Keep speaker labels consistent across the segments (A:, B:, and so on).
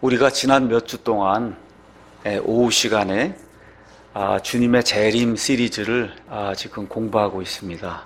A: 우리가 지난 몇 주 동안 오후 시간에 주님의 재림 시리즈를 지금 공부하고 있습니다.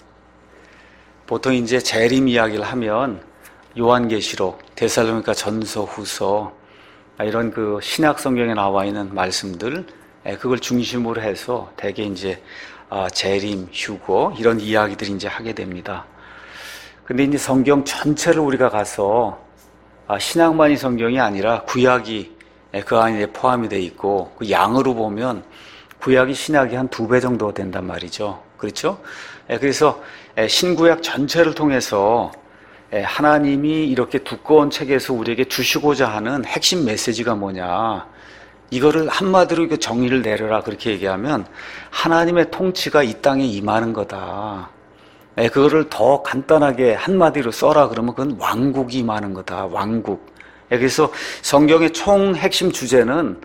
A: 보통 이제 재림 이야기를 하면 요한계시록, 데살로니가 전서, 후서 이런 그 신약 성경에 나와 있는 말씀들 그걸 중심으로 해서 대개 이제 재림, 휴거 이런 이야기들을 이제 하게 됩니다. 근데 이제 성경 전체를 우리가 가서 신약만이 성경이 아니라 구약이 그 안에 포함이 되어 있고 그 양으로 보면 구약이 신약이 한 2배 정도 된단 말이죠. 그렇죠? 그래서 신구약 전체를 통해서 하나님이 이렇게 두꺼운 책에서 우리에게 주시고자 하는 핵심 메시지가 뭐냐, 이거를 한마디로 정의를 내려라 그렇게 얘기하면 하나님의 통치가 이 땅에 임하는 거다. 그거를 더 간단하게 한마디로 써라 그러면 그건 왕국이 임하는 거다. 왕국. 그래서 성경의 총 핵심 주제는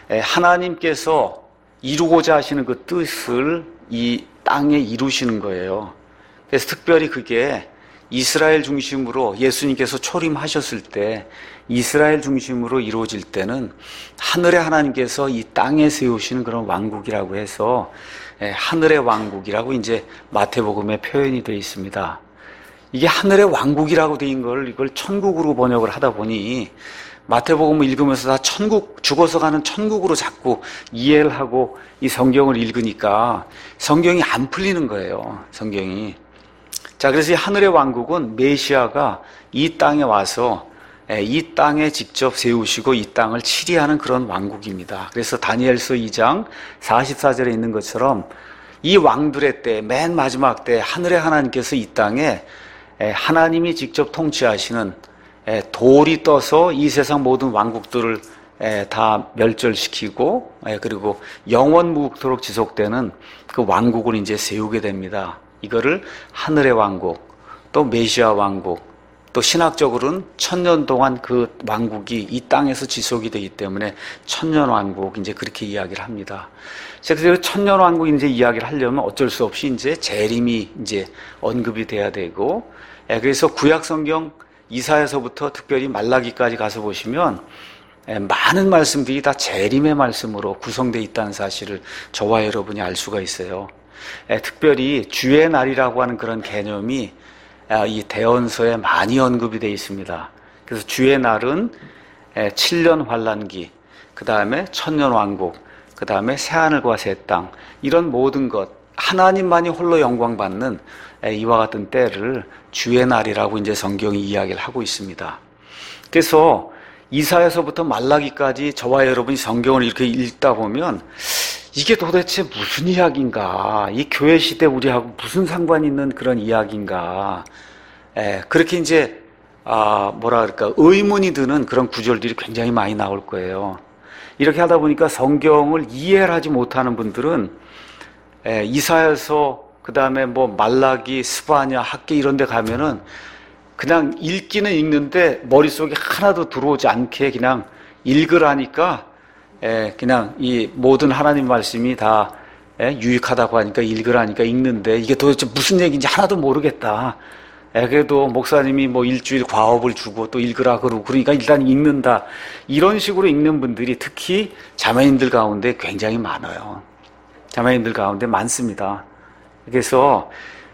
A: 하나님께서 이루고자 하시는 그 뜻을 이 땅에 이루시는 거예요. 그래서 특별히 그게 이스라엘 중심으로 예수님께서 초림하셨을 때 이스라엘 중심으로 이루어질 때는 하늘의 하나님께서 이 땅에 세우시는 그런 왕국이라고 해서 하늘의 왕국이라고 이제 마태복음에 표현이 되어 있습니다. 이게 하늘의 왕국이라고 되어 걸 이걸 천국으로 번역을 하다 보니 마태복음을 읽으면서 다 천국, 죽어서 가는 천국으로 자꾸 이해를 하고 이 성경을 읽으니까 성경이 안 풀리는 거예요. 성경이. 자, 그래서 이 하늘의 왕국은 메시아가 이 땅에 와서 이 땅에 직접 세우시고 이 땅을 치리하는 그런 왕국입니다. 그래서 다니엘서 2장 44절에 있는 것처럼 이 왕들의 때, 맨 마지막 때 하늘의 하나님께서 이 땅에 하나님이 직접 통치하시는 돌이 떠서 이 세상 모든 왕국들을 다 멸절시키고 그리고 영원무궁토록 지속되는 그 왕국을 이제 세우게 됩니다. 이거를 하늘의 왕국, 또 메시아 왕국, 또 신학적으로는 1000년 동안 그 왕국이 이 땅에서 지속이 되기 때문에 천년왕국 이제 그렇게 이야기를 합니다. 그래서 천년왕국 이제 이야기를 하려면 어쩔 수 없이 이제 재림이 이제 언급이 돼야 되고, 그래서 구약 성경 이사야서부터 특별히 말라기까지 가서 보시면 많은 말씀들이 다 재림의 말씀으로 구성되어 있다는 사실을 저와 여러분이 알 수가 있어요. 특별히 주의 날이라고 하는 그런 개념이 이 대언서에 많이 언급이 되어 있습니다. 그래서 주의 날은 7년 환란기, 그 다음에 천년왕국, 그 다음에 새하늘과 새 땅, 이런 모든 것, 하나님만이 홀로 영광받는 이와 같은 때를 주의 날이라고 이제 성경이 이야기를 하고 있습니다. 그래서 이사야서부터 말라기까지 저와 여러분이 성경을 이렇게 읽다 보면 이게 도대체 무슨 이야기인가? 이 교회 시대 우리하고 무슨 상관이 있는 그런 이야기인가? 그렇게 이제, 의문이 드는 그런 구절들이 굉장히 많이 나올 거예요. 이렇게 하다 보니까 성경을 이해를 하지 못하는 분들은, 이사야서, 그 다음에 말라기, 스바냐, 학기 이런 데 가면은 그냥 읽기는 읽는데 머릿속에 하나도 들어오지 않게 그냥 읽으라니까 그냥 이 모든 하나님 말씀이 다 유익하다고 하니까 읽으라니까 읽는데 이게 도대체 무슨 얘기인지 하나도 모르겠다. 그래도 목사님이 일주일 과업을 주고 또 읽으라 그러고 그러니까 일단 읽는다. 이런 식으로 읽는 분들이 특히 자매님들 가운데 굉장히 많아요. 자매님들 가운데 많습니다. 그래서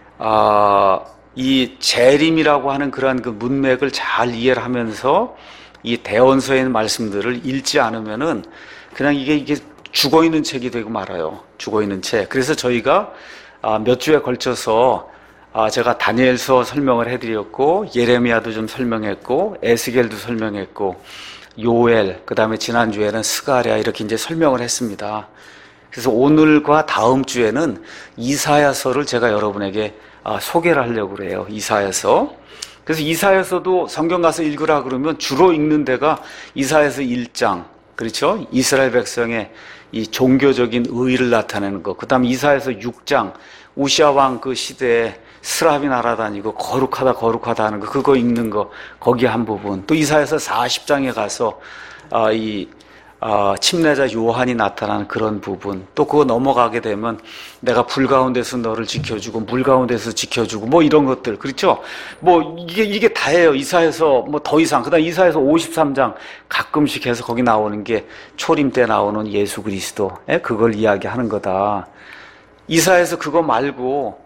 A: 이 재림이라고 하는 그러한 그 문맥을 잘 이해를 하면서 이 대언서의 말씀들을 읽지 않으면은 그냥 이게 죽어있는 책이 되고 말아요. 죽어있는 책. 그래서 저희가 몇 주에 걸쳐서 제가 다니엘서 설명을 해드렸고, 예레미야도 좀 설명했고, 에스겔도 설명했고, 요엘, 그 다음에 지난주에는 스가랴 이렇게 이제 설명을 했습니다. 그래서 오늘과 다음 주에는 이사야서를 제가 여러분에게 소개를 하려고 그래요. 이사야서. 그래서 이사야서도 성경 가서 읽으라 그러면 주로 읽는 데가 이사야서 1장, 그렇죠? 이스라엘 백성의 이 종교적인 의의를 나타내는 것. 그 다음에 이사야서 6장, 우시아 왕 그 시대에 스랍이 날아다니고 거룩하다 하는 거, 그거 읽는 거, 거기 한 부분. 또 이사야서 40장에 가서 침례자 요한이 나타나는 그런 부분, 또 그거 넘어가게 되면 내가 불 가운데서 너를 지켜주고 물 가운데서 지켜주고 뭐 이런 것들, 그렇죠? 뭐 이게 다예요. 이사야서 뭐 더 이상, 그다음 이사야서 53장 가끔씩 해서 거기 나오는 게 초림 때 나오는 예수 그리스도, 그걸 이야기하는 거다. 이사야서 그거 말고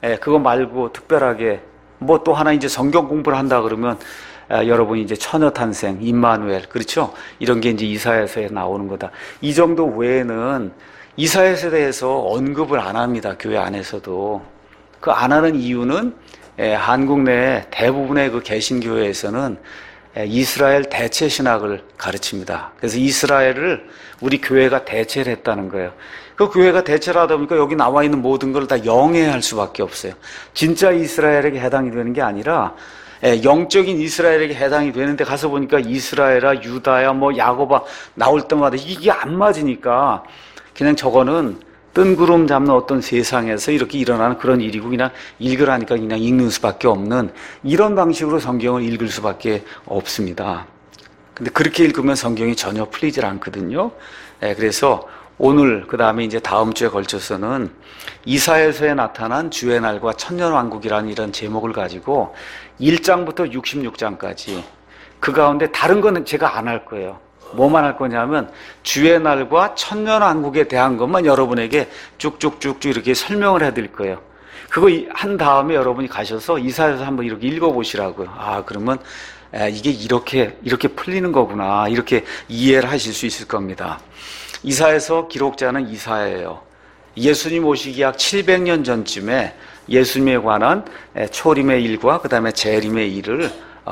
A: 특별하게 뭐 또 하나 이제 성경 공부를 한다 그러면 여러분이 이제 처녀 탄생, 임마누엘, 그렇죠? 이런 게 이제 이사야서에 나오는 거다. 이 정도 외에는 이사야서에 대해서 언급을 안 합니다. 교회 안에서도. 그 안 하는 이유는 한국 내 대부분의 그 개신교회에서는 이스라엘 대체 신학을 가르칩니다. 그래서 이스라엘을 우리 교회가 대체를 했다는 거예요. 그 교회가 대체를 하다 보니까 여기 나와 있는 모든 걸 다 영해할 수밖에 없어요. 진짜 이스라엘에게 해당이 되는 게 아니라 영적인 이스라엘에게 해당이 되는데 가서 보니까 이스라엘아, 유다야, 뭐 야고바 나올 때마다 이게 안 맞으니까 그냥 저거는 뜬구름 잡는 어떤 세상에서 이렇게 일어나는 그런 일이고 그냥 읽으라니까 그냥 읽는 수밖에 없는 이런 방식으로 성경을 읽을 수밖에 없습니다. 근데 그렇게 읽으면 성경이 전혀 풀리질 않거든요. 그래서 오늘 그 다음에 이제 다음 주에 걸쳐서는 이사야서에 나타난 주의 날과 천년왕국이라는 이런 제목을 가지고 1장부터 66장까지 그 가운데 다른 거는 제가 안 할 거예요. 뭐만 할 거냐면 주의 날과 천년왕국에 대한 것만 여러분에게 쭉쭉쭉쭉 이렇게 설명을 해드릴 거예요. 그거 한 다음에 여러분이 가셔서 이사야서 한번 이렇게 읽어보시라고요. 그러면 이게 이렇게 풀리는 거구나, 이렇게 이해를 하실 수 있을 겁니다. 이사야서 기록자는 이사야예요. 예수님 오시기 약 700년 전쯤에 예수님에 관한 초림의 일과 그 다음에 재림의 일을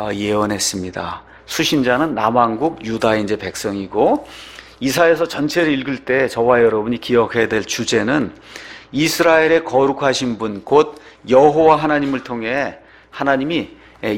A: 예언했습니다. 수신자는 남왕국 유다의 이제 백성이고, 이사야서 전체를 읽을 때 저와 여러분이 기억해야 될 주제는 이스라엘의 거룩하신 분, 곧 여호와 하나님을 통해 하나님이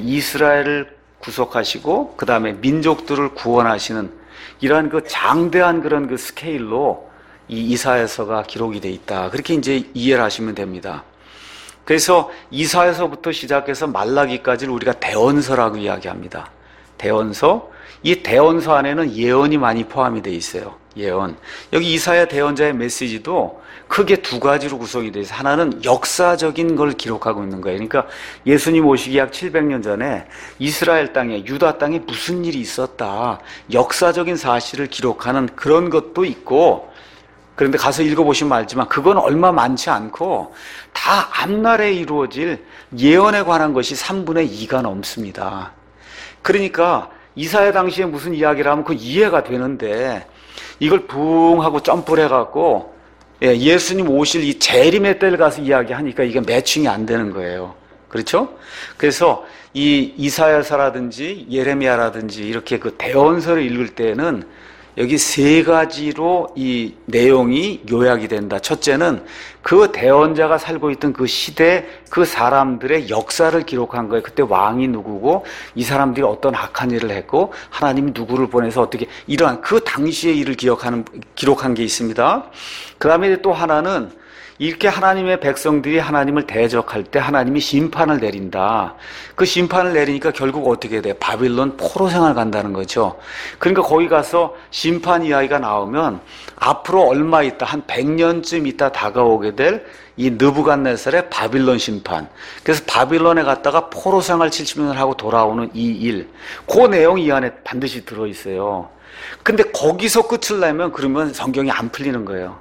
A: 이스라엘을 구속하시고 그 다음에 민족들을 구원하시는 이러한 그 장대한 그런 그 스케일로 이 이사야서가 기록이 돼 있다. 그렇게 이제 이해를 하시면 됩니다. 그래서 이사야서부터 시작해서 말라기까지를 우리가 대언서라고 이야기합니다. 대언서. 이 대언서 안에는 예언이 많이 포함이 돼 있어요. 예언. 여기 이사야 대언자의 메시지도 크게 두 가지로 구성이 돼 있어요. 하나는 역사적인 걸 기록하고 있는 거예요. 그러니까 예수님 오시기 약 700년 전에 이스라엘 땅에, 유다 땅에 무슨 일이 있었다, 역사적인 사실을 기록하는 그런 것도 있고, 그런데 가서 읽어보시면 알지만 그건 얼마 많지 않고 다 앞날에 이루어질 예언에 관한 것이 3분의 2가 넘습니다. 그러니까 이사야 당시에 무슨 이야기를 하면 그 이해가 되는데 이걸 붕 하고 점프를 해갖고 예수님 오실 이 재림의 때를 가서 이야기하니까 이게 매칭이 안 되는 거예요. 그렇죠? 그래서 이 이사야서라든지 예레미야라든지 이렇게 그 대언서를 읽을 때는 여기 세 가지로 이 내용이 요약이 된다. 첫째는 그 대언자가 살고 있던 그 시대, 그 사람들의 역사를 기록한 거예요. 그때 왕이 누구고 이 사람들이 어떤 악한 일을 했고 하나님이 누구를 보내서 어떻게 이러한 그 당시의 일을 기록한 게 있습니다. 그 다음에 또 하나는 이렇게 하나님의 백성들이 하나님을 대적할 때 하나님이 심판을 내린다. 그 심판을 내리니까 결국 어떻게 돼요? 바빌론 포로생활 간다는 거죠. 그러니까 거기 가서 심판 이야기가 나오면 앞으로 얼마 있다, 한 100년쯤 있다 다가오게 될 이 느부갓네살의 바빌론 심판. 그래서 바빌론에 갔다가 포로생활 70년을 하고 돌아오는 이 일. 그 내용이 이 안에 반드시 들어있어요. 근데 거기서 끝을 내면 그러면 성경이 안 풀리는 거예요.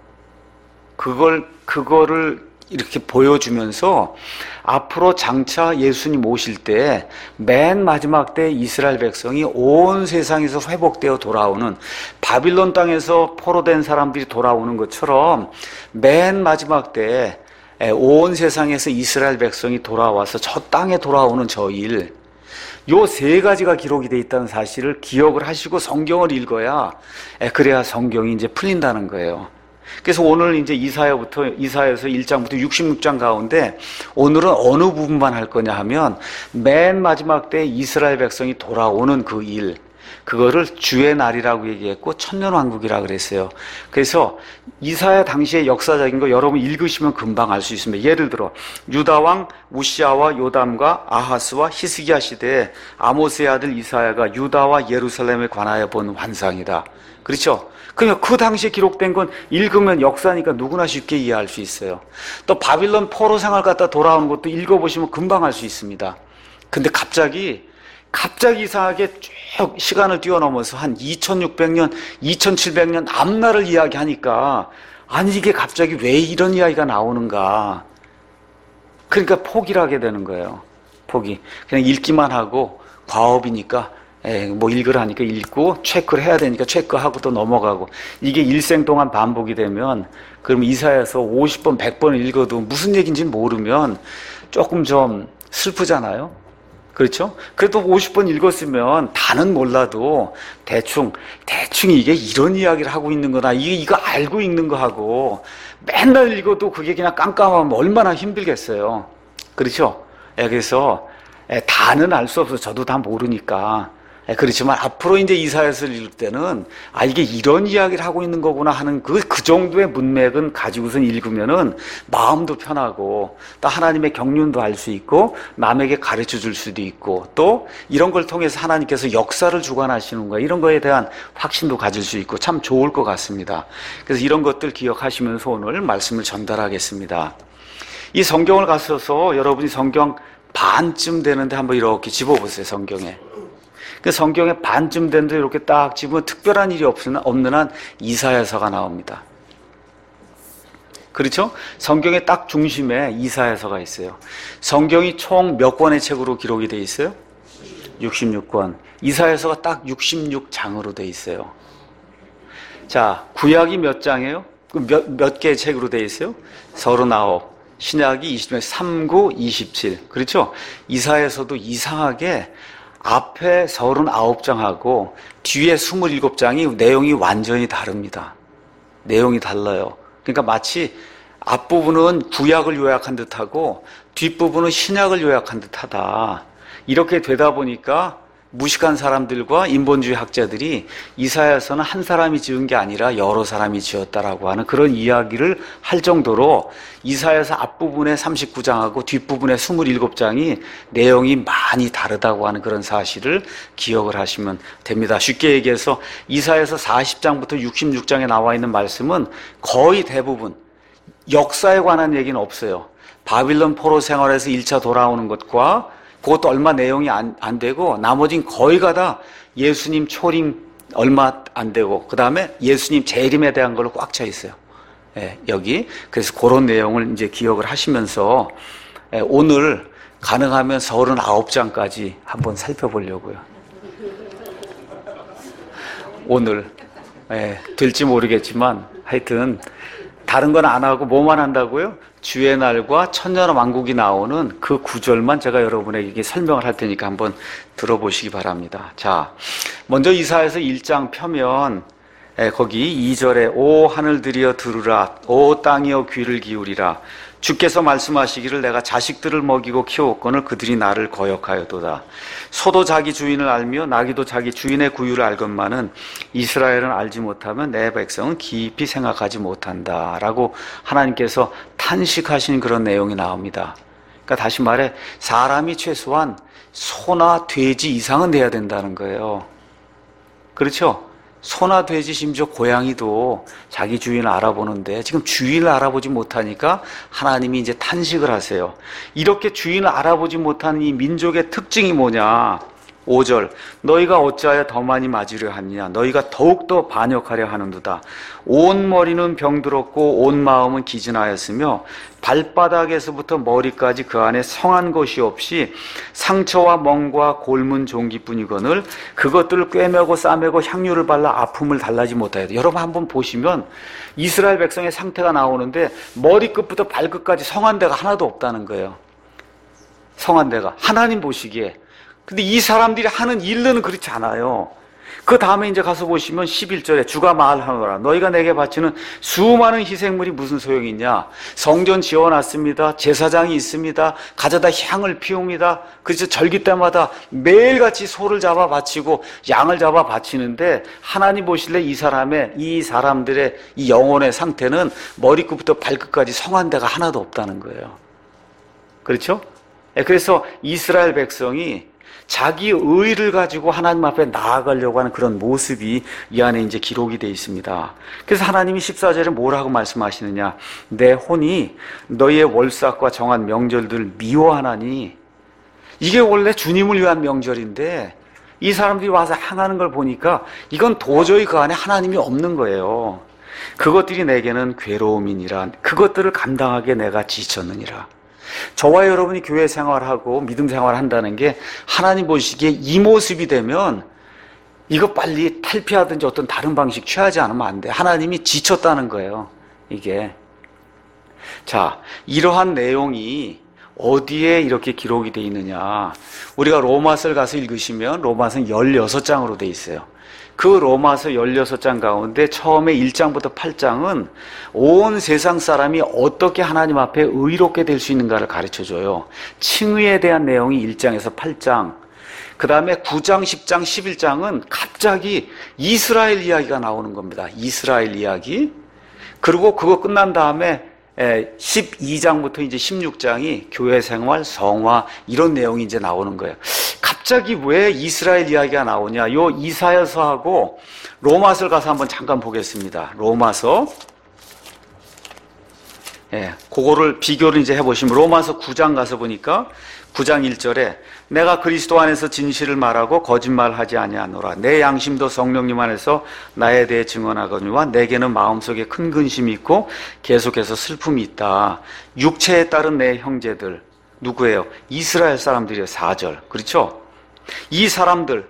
A: 그거를 이렇게 보여주면서 앞으로 장차 예수님 오실 때 맨 마지막 때 이스라엘 백성이 온 세상에서 회복되어 돌아오는, 바빌론 땅에서 포로된 사람들이 돌아오는 것처럼 맨 마지막 때 온 세상에서 이스라엘 백성이 돌아와서 저 땅에 돌아오는 저 일, 요 세 가지가 기록이 되어 있다는 사실을 기억을 하시고 성경을 읽어야 그래야 성경이 이제 풀린다는 거예요. 그래서 오늘 이제 이사야서 1장부터 66장 가운데 오늘은 어느 부분만 할 거냐 하면 맨 마지막 때 이스라엘 백성이 돌아오는 그 일, 그거를 주의 날이라고 얘기했고 천년왕국이라고 그랬어요. 그래서 이사야 당시의 역사적인 거 여러분 읽으시면 금방 알 수 있습니다. 예를 들어 유다왕 우시아와 요담과 아하스와 히스기야 시대에 아모스의 아들 이사야가 유다와 예루살렘에 관하여 본 환상이다. 그렇죠? 그러니까 그 당시에 기록된 건 읽으면 역사니까 누구나 쉽게 이해할 수 있어요. 또 바빌론 포로 생활 갔다 돌아오는 것도 읽어보시면 금방 알 수 있습니다. 근데 갑자기 이상하게 쭉 시간을 뛰어넘어서 한 2600년, 2700년 앞날을 이야기하니까 아니 이게 갑자기 왜 이런 이야기가 나오는가. 그러니까 포기를 하게 되는 거예요. 포기. 그냥 읽기만 하고 과업이니까 뭐 읽으라니까 읽고 체크를 해야 되니까 체크하고 또 넘어가고 이게 일생 동안 반복이 되면 그럼 이사야서 50번, 100번을 읽어도 무슨 얘기인지 모르면 조금 좀 슬프잖아요. 그렇죠? 그래도 50번 읽었으면 다는 몰라도 대충 이게 이런 이야기를 하고 있는 거다. 이거 알고 읽는 거 하고 맨날 읽어도 그게 그냥 깜깜하면 얼마나 힘들겠어요. 그렇죠? 그래서 다는 알 수 없어서 저도 다 모르니까. 그렇지만 앞으로 이제 이사야서를 읽을 때는 이게 이런 이야기를 하고 있는 거구나 하는 그 정도의 문맥은 가지고서 읽으면은 마음도 편하고 또 하나님의 경륜도 알 수 있고 남에게 가르쳐 줄 수도 있고 또 이런 걸 통해서 하나님께서 역사를 주관하시는 거야. 이런 거에 대한 확신도 가질 수 있고 참 좋을 것 같습니다. 그래서 이런 것들 기억하시면서 오늘 말씀을 전달하겠습니다. 이 성경을 가셔서 여러분이 성경 반쯤 되는데 한번 이렇게 집어보세요. 성경에. 그 성경에 반쯤 된데 이렇게 딱 집으면 특별한 일이 없는 한 이사야서가 나옵니다. 그렇죠? 성경의 딱 중심에 이사야서가 있어요. 성경이 총 몇 권의 책으로 기록이 되어 있어요? 66권. 이사야서가 딱 66장으로 되어 있어요. 자, 구약이 몇 장이에요? 몇 개의 책으로 되어 있어요? 39. 신약이 20장, 39, 27. 그렇죠? 이사야서도 이상하게 앞에 39장하고 뒤에 27장이 내용이 완전히 다릅니다. 내용이 달라요. 그러니까 마치 앞부분은 구약을 요약한 듯하고 뒷부분은 신약을 요약한 듯하다. 이렇게 되다 보니까 무식한 사람들과 인본주의 학자들이 이사야서는 한 사람이 지은 게 아니라 여러 사람이 지었다라고 하는 그런 이야기를 할 정도로 이사야서 앞부분의 39장하고 뒷부분의 27장이 내용이 많이 다르다고 하는 그런 사실을 기억을 하시면 됩니다. 쉽게 얘기해서 이사야서 40장부터 66장에 나와 있는 말씀은 거의 대부분 역사에 관한 얘기는 없어요. 바빌론 포로 생활에서 1차 돌아오는 것과 그것도 얼마 내용이 안 되고 나머지는 거의가 다 예수님 초림 얼마 안 되고 그 다음에 예수님 재림에 대한 걸로 꽉 차 있어요. 여기. 그래서 그런 내용을 이제 기억을 하시면서 오늘 가능하면 39장까지 한번 살펴보려고요. 오늘 될지 모르겠지만 하여튼 다른 건 안 하고 뭐만 한다고요? 주의 날과 천년왕국이 나오는 그 구절만 제가 여러분에게 설명을 할 테니까 한번 들어보시기 바랍니다. 자, 먼저 이사야서 1장 펴면 거기 2절에 오 하늘들이여 들으라, 오 땅이여 귀를 기울이라. 주께서 말씀하시기를 내가 자식들을 먹이고 키웠거늘 그들이 나를 거역하여도다. 소도 자기 주인을 알며 나귀도 자기 주인의 구유를 알건만은 이스라엘은 알지 못하면 내 백성은 깊이 생각하지 못한다 라고 하나님께서 탄식하신 그런 내용이 나옵니다. 그러니까 다시 말해 사람이 최소한 소나 돼지 이상은 돼야 된다는 거예요. 그렇죠? 소나 돼지 심지어 고양이도 자기 주인을 알아보는데 지금 주인을 알아보지 못하니까 하나님이 이제 탄식을 하세요. 이렇게 주인을 알아보지 못하는 이 민족의 특징이 뭐냐? 5절 너희가 어찌하여 더 많이 맞으려 하느냐? 너희가 더욱더 반역하려 하는도다. 온 머리는 병들었고 온 마음은 기진하였으며 발바닥에서부터 머리까지 그 안에 성한 것이 없이 상처와 멍과 골문 종기뿐이거늘 그것들을 꿰매고 싸매고 향유를 발라 아픔을 달라지 못하여도. 여러분 한번 보시면 이스라엘 백성의 상태가 나오는데 머리끝부터 발끝까지 성한 데가 하나도 없다는 거예요. 성한 데가 하나님 보시기에. 근데 이 사람들이 하는 일은 그렇지 않아요. 그 다음에 이제 가서 보시면 11절에 주가 말하노라. 너희가 내게 바치는 수많은 희생물이 무슨 소용이 있냐. 성전 지어놨습니다. 제사장이 있습니다. 가져다 향을 피웁니다. 그래서 절기 때마다 매일같이 소를 잡아 바치고 양을 잡아 바치는데 하나님 보실래 이 사람들의 이 영혼의 상태는 머리끝부터 발끝까지 성한 데가 하나도 없다는 거예요. 그렇죠? 그래서 이스라엘 백성이 자기 의를 가지고 하나님 앞에 나아가려고 하는 그런 모습이 이 안에 이제 기록이 되어 있습니다. 그래서 하나님이 14절에 뭐라고 말씀하시느냐. 내 혼이 너희의 월삭과 정한 명절들을 미워하나니. 이게 원래 주님을 위한 명절인데 이 사람들이 와서 행하는 걸 보니까 이건 도저히 그 안에 하나님이 없는 거예요. 그것들이 내게는 괴로움이니라. 그것들을 감당하기에 내가 지쳤느니라. 저와 여러분이 교회 생활하고 믿음 생활한다는 게 하나님 보시기에 이 모습이 되면 이거 빨리 탈피하든지 어떤 다른 방식 취하지 않으면 안 돼. 하나님이 지쳤다는 거예요, 이게. 자, 이러한 내용이 어디에 이렇게 기록이 되어 있느냐. 우리가 로마서를 가서 읽으시면 로마서는 16장으로 되어 있어요. 그 로마서 16장 가운데 처음에 1장부터 8장은 온 세상 사람이 어떻게 하나님 앞에 의롭게 될 수 있는가를 가르쳐줘요. 칭의에 대한 내용이 1장에서 8장. 그 다음에 9장, 10장, 11장은 갑자기 이스라엘 이야기가 나오는 겁니다. 이스라엘 이야기. 그리고 그거 끝난 다음에 12장부터 이제 16장이 교회 생활, 성화 이런 내용이 이제 나오는 거예요. 갑자기 왜 이스라엘 이야기가 나오냐? 요 이사야서하고 로마서를 가서 한번 잠깐 보겠습니다. 로마서. 그거를 비교를 이제 해보시면 로마서 9장 가서 보니까 9장 1절에 내가 그리스도 안에서 진실을 말하고 거짓말하지 아니하노라. 내 양심도 성령님 안에서 나에 대해 증언하거니와 내게는 마음속에 큰 근심이 있고 계속해서 슬픔이 있다. 육체에 따른 내 형제들 누구예요? 이스라엘 사람들이에요. 4절. 그렇죠? 이 사람들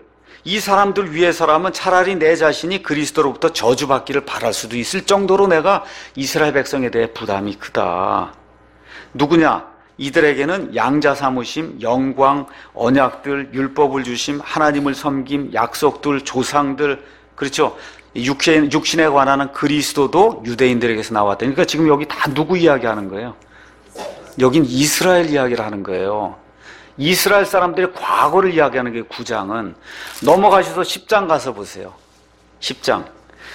A: 위해서라면 차라리 내 자신이 그리스도로부터 저주받기를 바랄 수도 있을 정도로 내가 이스라엘 백성에 대해 부담이 크다. 누구냐? 이들에게는 양자 삼으심, 영광, 언약들, 율법을 주심, 하나님을 섬김, 약속들, 조상들, 그렇죠? 육신에 관한 그리스도도 유대인들에게서 나왔다. 그러니까 지금 여기 다 누구 이야기하는 거예요? 여긴 이스라엘 이야기를 하는 거예요. 이스라엘 사람들의 과거를 이야기하는 게 9장은. 넘어가셔서 10장 가서 보세요. 10장.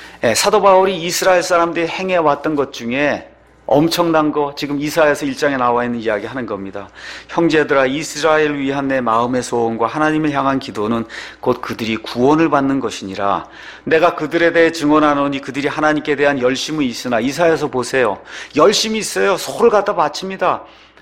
A: 사도 바울이 이스라엘 사람들이 행해왔던 것 중에 엄청난 거 지금 이사야서 1장에 나와 있는 이야기 하는 겁니다. 형제들아, 이스라엘을 위한 내 마음의 소원과 하나님을 향한 기도는 곧 그들이 구원을 받는 것이니라. 내가 그들에 대해 증언하노니 그들이 하나님께 대한 열심이 있으나. 이사야서 보세요. 열심이 있어요. 소를 갖다 바칩니다.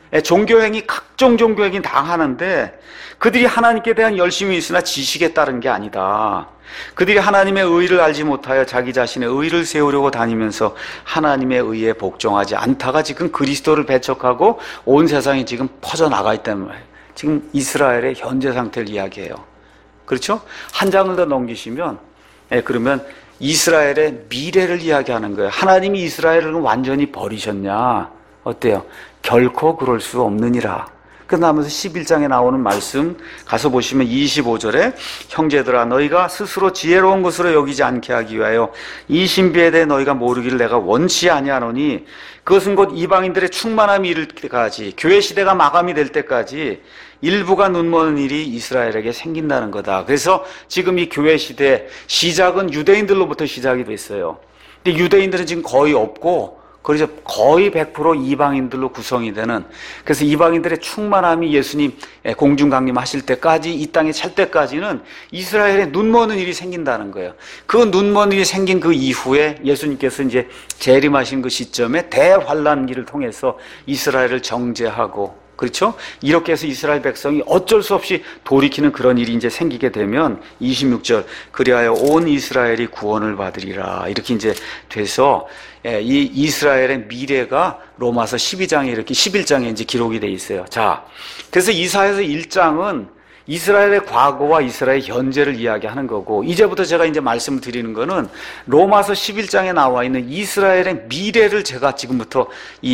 A: 종교행위, 각종 종교행위 다 하는데 그들이 하나님께 대한 열심이 있으나 지식에 따른 게 아니다. 그들이 하나님의 의를 알지 못하여 자기 자신의 의를 세우려고 다니면서 하나님의 의에 복종하지 않다가 지금 그리스도를 배척하고 온 세상에 지금 퍼져나가 있다는 말이에요. 지금 이스라엘의 현재 상태를 이야기해요. 그렇죠? 한 장을 더 넘기시면 그러면 이스라엘의 미래를 이야기하는 거예요. 하나님이 이스라엘을 완전히 버리셨냐? 어때요? 결코 그럴 수 없느니라. 끝나면서 11장에 나오는 말씀 가서 보시면 25절에 형제들아, 너희가 스스로 지혜로운 것으로 여기지 않게 하기 위하여 이 신비에 대해 너희가 모르기를 내가 원치 아니하노니 그것은 곧 이방인들의 충만함이 이를 때까지, 교회 시대가 마감이 될 때까지 일부가 눈먼 일이 이스라엘에게 생긴다는 거다. 그래서 지금 이 교회 시대 시작은 유대인들로부터 시작이 됐어요. 근데 유대인들은 지금 거의 없고 그래서 거의 100% 이방인들로 구성이 되는, 그래서 이방인들의 충만함이 예수님 공중 강림하실 때까지, 이 땅에 찰 때까지는 이스라엘에 눈머는 일이 생긴다는 거예요. 그 눈먼 일이 생긴 그 이후에 예수님께서 이제 재림하신 그 시점에 대환란기를 통해서 이스라엘을 정죄하고, 그렇죠? 이렇게 해서 이스라엘 백성이 어쩔 수 없이 돌이키는 그런 일이 이제 생기게 되면 26절, 그리하여 온 이스라엘이 구원을 받으리라. 이렇게 이제 돼서 이 이스라엘의 미래가 로마서 12장에 이렇게 11장에 이제 기록이 돼 있어요. 자, 그래서 이사야서 1장은 이스라엘의 과거와 이스라엘의 현재를 이야기하는 거고, 이제부터 제가 이제 말씀을 드리는 거는 로마서 11장에 나와 있는 이스라엘의 미래를 제가 지금부터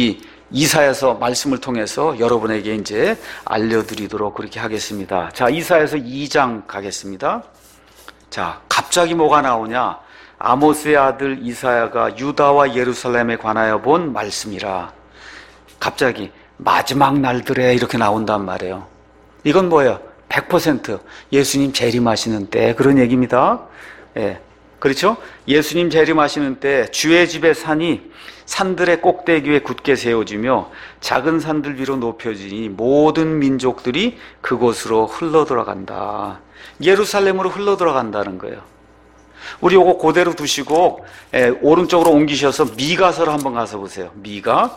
A: 이사야서 말씀을 통해서 여러분에게 이제 알려드리도록 그렇게 하겠습니다. 자, 이사야서 2장 가겠습니다. 자, 갑자기 뭐가 나오냐? 아모스의 아들 이사야가 유다와 예루살렘에 관하여 본 말씀이라. 갑자기 마지막 날들에 이렇게 나온단 말이에요. 이건 뭐예요? 100% 예수님 재림하시는 때 그런 얘기입니다. 예, 그렇죠? 예수님 재림하시는 때 주의 집의 산이 산들의 꼭대기 위에 굳게 세워지며 작은 산들 위로 높여지니 모든 민족들이 그곳으로 흘러 들어간다. 예루살렘으로 흘러 들어간다는 거예요. 우리 요거 그대로 두시고 오른쪽으로 옮기셔서 미가서를 한번 가서 보세요. 미가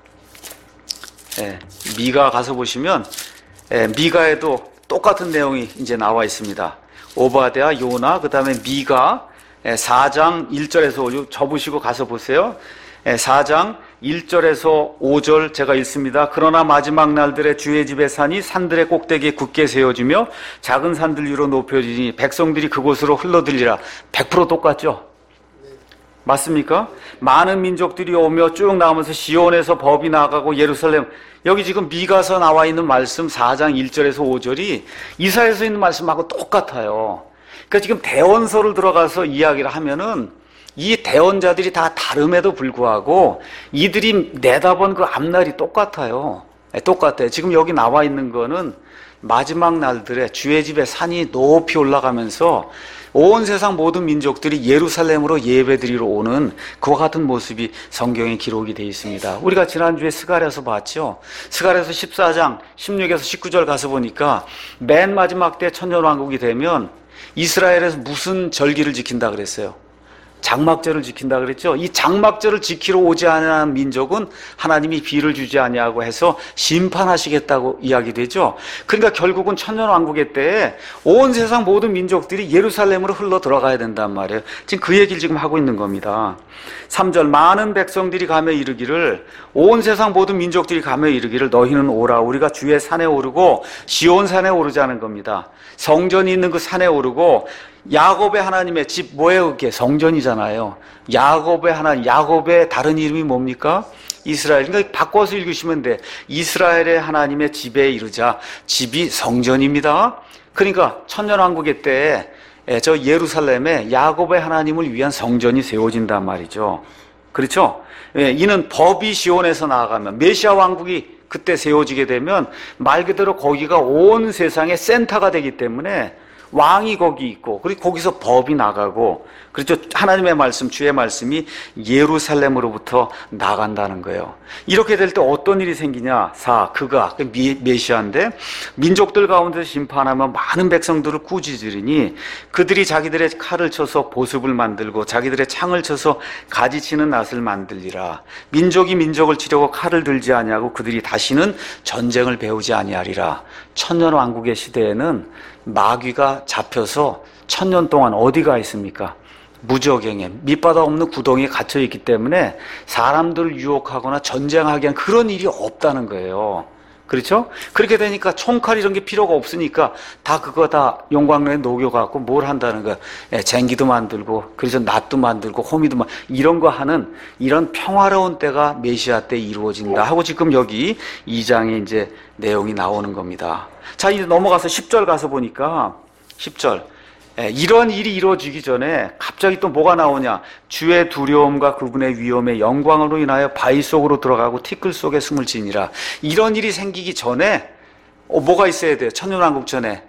A: 가서 보시면 미가에도 똑같은 내용이 이제 나와 있습니다. 오바댜, 요나, 그 다음에 미가 4장 1절에서 접으시고 가서 보세요. 4장 1절에서 5절 제가 읽습니다. 그러나 마지막 날들에 주의 집의 산이 산들의 꼭대기에 굳게 세워지며 작은 산들 위로 높여지니 백성들이 그곳으로 흘러들리라. 100% 똑같죠? 맞습니까? 많은 민족들이 오며 쭉 나오면서 시온에서 법이 나가고 예루살렘, 여기 지금 미가서 나와 있는 말씀 4장 1절에서 5절이 이사야서 있는 말씀하고 똑같아요. 그러니까 지금 대언서를 들어가서 이야기를 하면은 이 대언자들이 다 다름에도 불구하고 이들이 내다본 그 앞날이 똑같아요. 똑같아요. 지금 여기 나와 있는 거는 마지막 날들에 주의 집에 산이 높이 올라가면서 온 세상 모든 민족들이 예루살렘으로 예배드리러 오는 그와 같은 모습이 성경에 기록이 되어 있습니다. 우리가 지난주에 스가랴서 봤죠. 스가랴서 14장 16에서 19절 가서 보니까 맨 마지막 때 천년왕국이 되면 이스라엘에서 무슨 절기를 지킨다 그랬어요? 장막절을 지킨다 그랬죠. 이 장막절을 지키러 오지 않은 민족은 하나님이 비를 주지 아니하고 해서 심판하시겠다고 이야기되죠. 그러니까 결국은 천년왕국의 때에 온 세상 모든 민족들이 예루살렘으로 흘러 들어가야 된단 말이에요. 지금 그 얘기를 지금 하고 있는 겁니다. 3절 많은 백성들이 가며 이르기를, 온 세상 모든 민족들이 가며 이르기를 너희는 오라. 우리가 주의 산에 오르고 시온 산에 오르자는 겁니다. 성전이 있는 그 산에 오르고 야곱의 하나님의 집, 뭐예요? 그게 성전이잖아요. 야곱의 하나님, 야곱의 다른 이름이 뭡니까? 이스라엘. 그러니까 바꿔서 읽으시면 돼. 이스라엘의 하나님의 집에 이르자. 집이 성전입니다. 그러니까 천년왕국의 때에 저 예루살렘에 야곱의 하나님을 위한 성전이 세워진단 말이죠. 그렇죠? 이는 법이 시온에서 나아가면 메시아 왕국이 그때 세워지게 되면 말 그대로 거기가 온 세상의 센터가 되기 때문에 왕이 거기 있고, 그리고 거기서 법이 나가고, 그렇죠? 하나님의 말씀, 주의 말씀이 예루살렘으로부터 나간다는 거예요. 이렇게 될 때 어떤 일이 생기냐? 그가 메시아인데 민족들 가운데서 심판하면 많은 백성들을 꾸짖으리니 그들이 자기들의 칼을 쳐서 보습을 만들고 자기들의 창을 쳐서 가지치는 낫을 만들리라. 민족이 민족을 치려고 칼을 들지 아니하고 그들이 다시는 전쟁을 배우지 아니하리라. 천년왕국의 시대에는 마귀가 잡혀서 천년 동안 어디가 있습니까? 무적행에 밑바닥 없는 구덩이에 갇혀 있기 때문에 사람들을 유혹하거나 전쟁하게 한 그런 일이 없다는 거예요. 그렇죠? 그렇게 되니까 총칼 이런 게 필요가 없으니까 그거 다 용광로에 녹여갖고 뭘 한다는 거예요. 쟁기도 만들고, 그래서 낫도 만들고, 호미도 이런 거 하는 이런 평화로운 때가 메시아 때 이루어진다 하고 지금 여기 2장에 이제 내용이 나오는 겁니다. 자, 이제 넘어가서 10절 가서 보니까 10절. 이런 일이 이루어지기 전에 갑자기 또 뭐가 나오냐? 주의 두려움과 그분의 위엄의 영광으로 인하여 바위 속으로 들어가고 티끌 속에 숨을 지니라. 이런 일이 생기기 전에 뭐가 있어야 돼요? 천년왕국 전에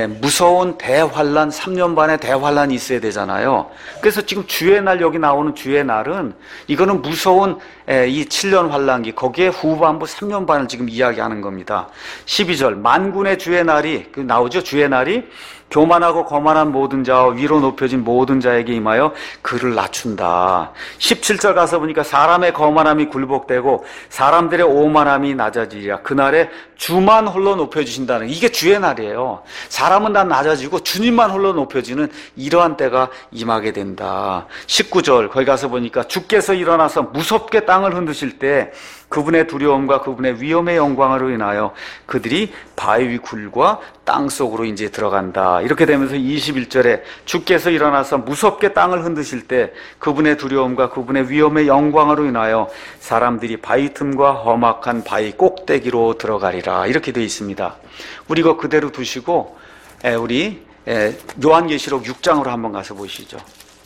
A: 무서운 대환란, 3년 반의 대환란이 있어야 되잖아요. 그래서 지금 주의 날, 여기 나오는 주의 날은 이거는 무서운 이 7년 환란기, 거기에 후반부 3년 반을 지금 이야기하는 겁니다. 12절 만군의 주의 날이 나오죠. 주의 날이 교만하고 거만한 모든 자와 위로 높여진 모든 자에게 임하여 그를 낮춘다. 17절 가서 보니까 사람의 거만함이 굴복되고 사람들의 오만함이 낮아지리라. 그날에 주만 홀로 높여주신다는, 이게 주의 날이에요. 사람은 다 낮아지고 주님만 홀로 높여지는 이러한 때가 임하게 된다. 19절 거기 가서 보니까 주께서 일어나서 무섭게 땅을 흔드실 때 그분의 두려움과 그분의 위엄의 영광으로 인하여 그들이 바위 굴과 땅 속으로 이제 들어간다. 이렇게 되면서 21절에 주께서 일어나서 무섭게 땅을 흔드실 때 그분의 두려움과 그분의 위엄의 영광으로 인하여 사람들이 바위 틈과 험악한 바위 꼭대기로 들어가리라. 이렇게 되어 있습니다. 우리 이거 그대로 두시고 우리 요한계시록 6장으로 한번 가서 보시죠.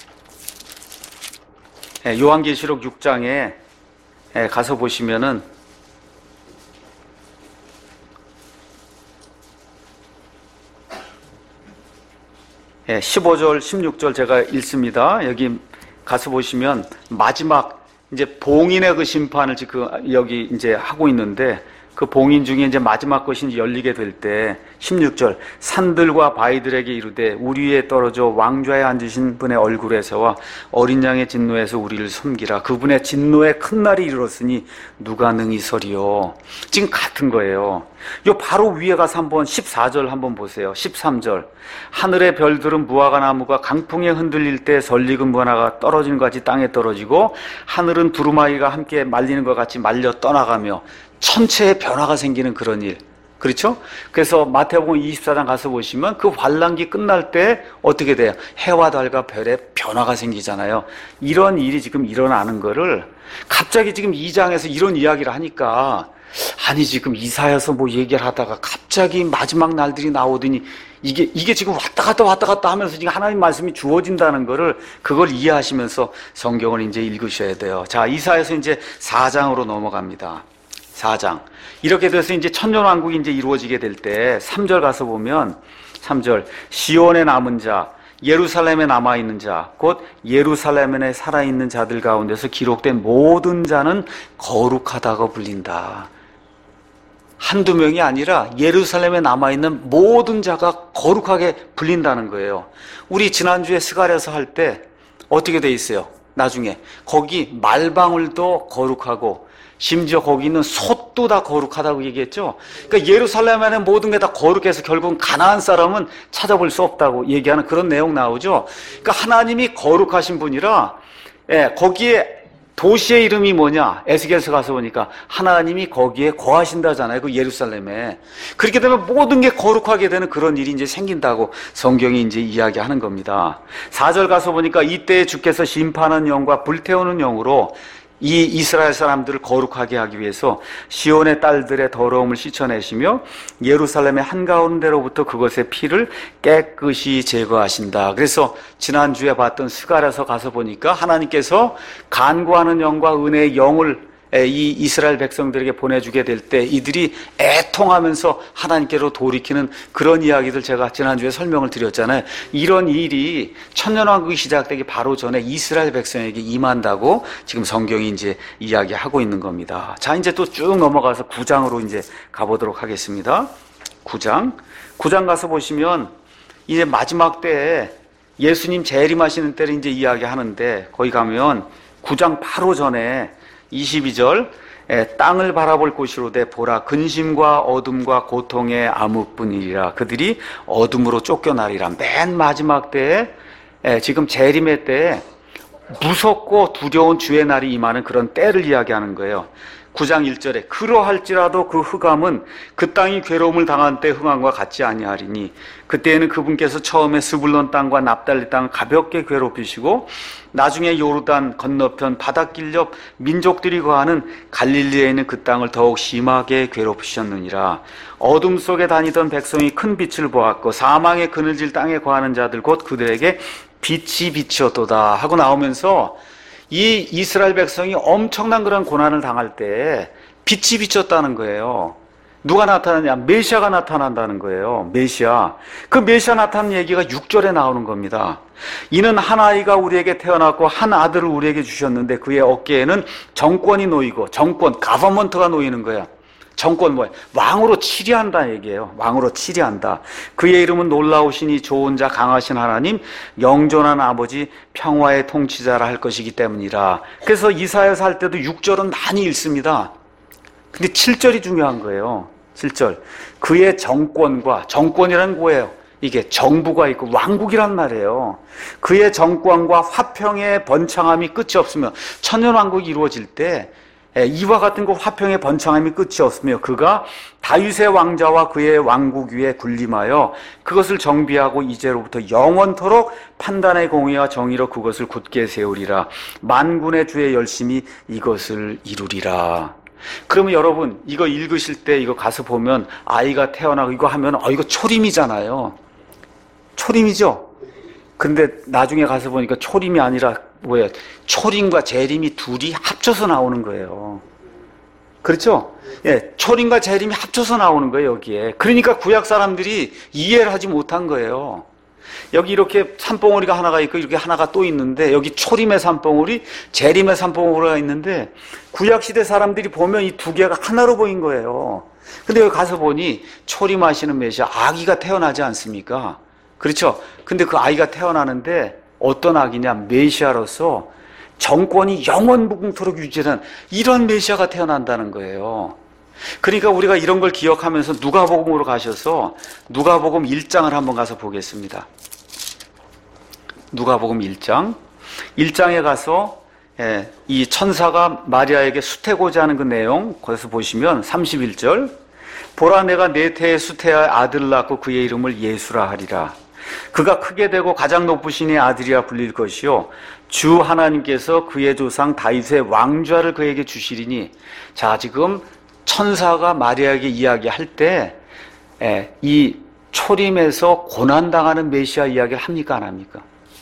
A: 요한계시록 6장에 가서 보시면은 15절, 16절 제가 읽습니다. 여기 가서 보시면 마지막 이제 봉인의 그 심판을 지금 여기 이제 하고 있는데, 그 봉인 중에 이제 마지막 것이 이제 열리게 될 때 16절, 산들과 바위들에게 이르되 우리 위에 떨어져 왕좌에 앉으신 분의 얼굴에서와 어린 양의 진노에서 우리를 섬기라. 그분의 진노의 큰 날이 이르렀으니 누가 능히 서리요. 지금 같은 거예요. 요 바로 위에 가서 한번 14절 한번 보세요. 13절, 하늘의 별들은 무화과 나무가 강풍에 흔들릴 때 설익은 무화과가 떨어지는 것 같이 땅에 떨어지고, 하늘은 두루마기가 함께 말리는 것 같이 말려 떠나가며 천체의 변화가 생기는 그런 일. 그렇죠? 그래서 마태복음 24장 가서 보시면 그 환란기 끝날 때 어떻게 돼요? 해와 달과 별의 변화가 생기잖아요. 이런 일이 지금 일어나는 거를 갑자기 지금 2장에서 이런 이야기를 하니까, 아니 지금 이사야서 뭐 얘기를 하다가 갑자기 마지막 날들이 나오더니 이게 지금 왔다 갔다 하면서 지금 하나님 말씀이 주어진다는 거를, 그걸 이해하시면서 성경을 이제 읽으셔야 돼요. 자, 이사야서 이제 4장으로 넘어갑니다. 4장. 이렇게 돼서 이제 천년왕국이 이제 이루어지게 될 때 3절 가서 보면, 3절, 시온에 남은 자, 예루살렘에 남아있는 자, 곧 예루살렘에 살아있는 자들 가운데서 기록된 모든 자는 거룩하다고 불린다. 한두 명이 아니라 예루살렘에 남아있는 모든 자가 거룩하게 불린다는 거예요. 우리 지난주에 스가랴서 할 때 어떻게 돼 있어요? 나중에 거기 말방울도 거룩하고 심지어 거기 있는 솥도 다 거룩하다고 얘기했죠. 그러니까 예루살렘 안에 모든 게 다 거룩해서 결국은 가나안 사람은 찾아볼 수 없다고 얘기하는 그런 내용 나오죠. 그러니까 하나님이 거룩하신 분이라, 거기에 도시의 이름이 뭐냐? 에스겔서 가서 보니까 하나님이 거기에 거하신다잖아요. 그 예루살렘에. 그렇게 되면 모든 게 거룩하게 되는 그런 일이 이제 생긴다고 성경이 이제 이야기하는 겁니다. 4절 가서 보니까 이때 주께서 심판하는 영과 불태우는 영으로 이 이스라엘 사람들을 거룩하게 하기 위해서 시온의 딸들의 더러움을 씻어내시며 예루살렘의 한가운데로부터 그것의 피를 깨끗이 제거하신다. 그래서 지난주에 봤던 스가랴서 가서 보니까 하나님께서 간구하는 영과 은혜의 영을 이 이스라엘 백성들에게 보내주게 될 때 이들이 애통하면서 하나님께로 돌이키는 그런 이야기들 제가 지난주에 설명을 드렸잖아요. 이런 일이 천년왕국이 시작되기 바로 전에 이스라엘 백성에게 임한다고 지금 성경이 이제 이야기하고 있는 겁니다. 자, 이제 또 쭉 넘어가서 9장으로 이제 가보도록 하겠습니다. 9장 가서 보시면 이제 마지막 때에 예수님 재림하시는 때를 이제 이야기하는데, 거기 가면 9장 바로 전에 22절, 땅을 바라볼 곳이로되 보라 근심과 어둠과 고통의 암흑뿐이리라. 그들이 어둠으로 쫓겨나리라. 맨 마지막 때에, 지금 재림의 때에 무섭고 두려운 주의 날이 임하는 그런 때를 이야기하는 거예요. 9장 1절에 그러할지라도 그 흑암은 그 땅이 괴로움을 당한 때 흑암과 같지 아니하리니 그때에는 그분께서 처음에 스불론 땅과 납달리 땅을 가볍게 괴롭히시고 나중에 요르단 건너편 바닷길 옆 민족들이 거하는 갈릴리에 있는 그 땅을 더욱 심하게 괴롭히셨느니라. 어둠 속에 다니던 백성이 큰 빛을 보았고 사망의 그늘질 땅에 거하는 자들 곧 그들에게 빛이 비치었도다 하고 나오면서 이 이스라엘 백성이 엄청난 그런 고난을 당할 때 빛이 비쳤다는 거예요. 누가 나타나냐? 메시아가 나타난다는 거예요. 메시아. 그 메시아 나타난 얘기가 6절에 나오는 겁니다. 이는 한 아이가 우리에게 태어났고 한 아들을 우리에게 주셨는데 그의 어깨에는 정권이 놓이고, 정권, 가버먼트가 놓이는 거야. 정권 뭐예요? 왕으로 치리한다 얘기예요. 왕으로 치리한다. 그의 이름은 놀라우시니 좋은 자 강하신 하나님 영존한 아버지 평화의 통치자라 할 것이기 때문이라. 그래서 이사야서 할 때도 6절은 많이 읽습니다. 근데 7절이 중요한 거예요. 7절. 그의 정권과, 정권이란 뭐예요? 이게 정부가 있고 왕국이란 말이에요. 그의 정권과 화평의 번창함이 끝이 없으며 천년왕국이 이루어질 때 이와 같은 그 화평의 번창함이 끝이 없으며 그가 다윗의 왕자와 그의 왕국 위에 군림하여 그것을 정비하고 이제로부터 영원토록 판단의 공의와 정의로 그것을 굳게 세우리라. 만군의 주의 열심히 이것을 이루리라. 그러면 여러분 이거 읽으실 때 이거 가서 보면 아이가 태어나고 이거 하면 이거 초림이잖아요. 초림이죠? 근데 나중에 가서 보니까 초림이 아니라 뭐예요? 초림과 재림이 둘이 합쳐서 나오는 거예요. 그렇죠? 예, 초림과 재림이 합쳐서 나오는 거예요, 여기에. 그러니까 구약 사람들이 이해를 하지 못한 거예요. 여기 이렇게 산봉우리가 하나가 있고 이렇게 하나가 또 있는데 여기 초림의 산봉우리, 재림의 산봉우리가 있는데 구약시대 사람들이 보면 이 두 개가 하나로 보인 거예요. 근데 여기 가서 보니 초림하시는 메시아 아기가 태어나지 않습니까? 그렇죠? 근데 그 아이가 태어나는데 어떤 아기냐? 메시아로서 정권이 영원 무궁토록 유지되는 이런 메시아가 태어난다는 거예요. 그러니까 우리가 이런 걸 기억하면서 누가복음으로 가셔서 누가복음 1장을 한번 가서 보겠습니다. 누가복음 1장. 1장에 가서 이 천사가 마리아에게 수태고자 하는 그 내용 거기서 보시면 31절 보라 내가 네 태에 수태하여 아들을 낳고 그의 이름을 예수라 하리라. 그가 크게 되고 가장 높으신 이의 아들이라 불릴 것이요 주 하나님께서 그의 조상 다윗의 왕좌를 그에게 주시리니. 자, 지금 천사가 마리아에게 이야기할 때 이 초림에서 고난당하는 메시아 이야기를 합니까 안 합니까?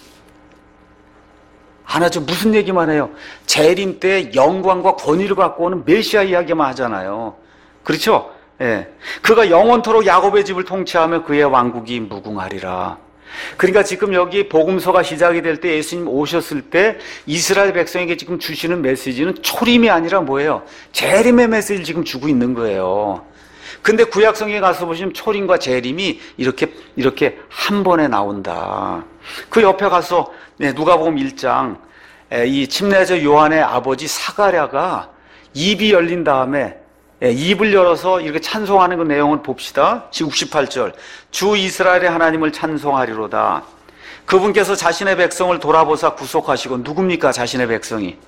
A: 안 하죠. 무슨 얘기만 해요? 재림 때 영광과 권위를 갖고 오는 메시아 이야기만 하잖아요. 그렇죠? 예. 그가 영원토록 야곱의 집을 통치하며 그의 왕국이 무궁하리라. 그러니까 지금 여기 복음서가 시작이 될 때 예수님 오셨을 때 이스라엘 백성에게 지금 주시는 메시지는 초림이 아니라 뭐예요? 재림의 메시지를 지금 주고 있는 거예요. 근데 구약성경에 가서 보시면 초림과 재림이 이렇게 한 번에 나온다. 그 옆에 가서 누가복음 1장 이 침례자 요한의 아버지 사가랴가 입이 열린 다음에 입을 열어서 이렇게 찬송하는 그 내용을 봅시다. 68절 주 이스라엘의 하나님을 찬송하리로다. 그분께서 자신의 백성을 돌아보사 구속하시고. 누굽니까 자신의 백성이?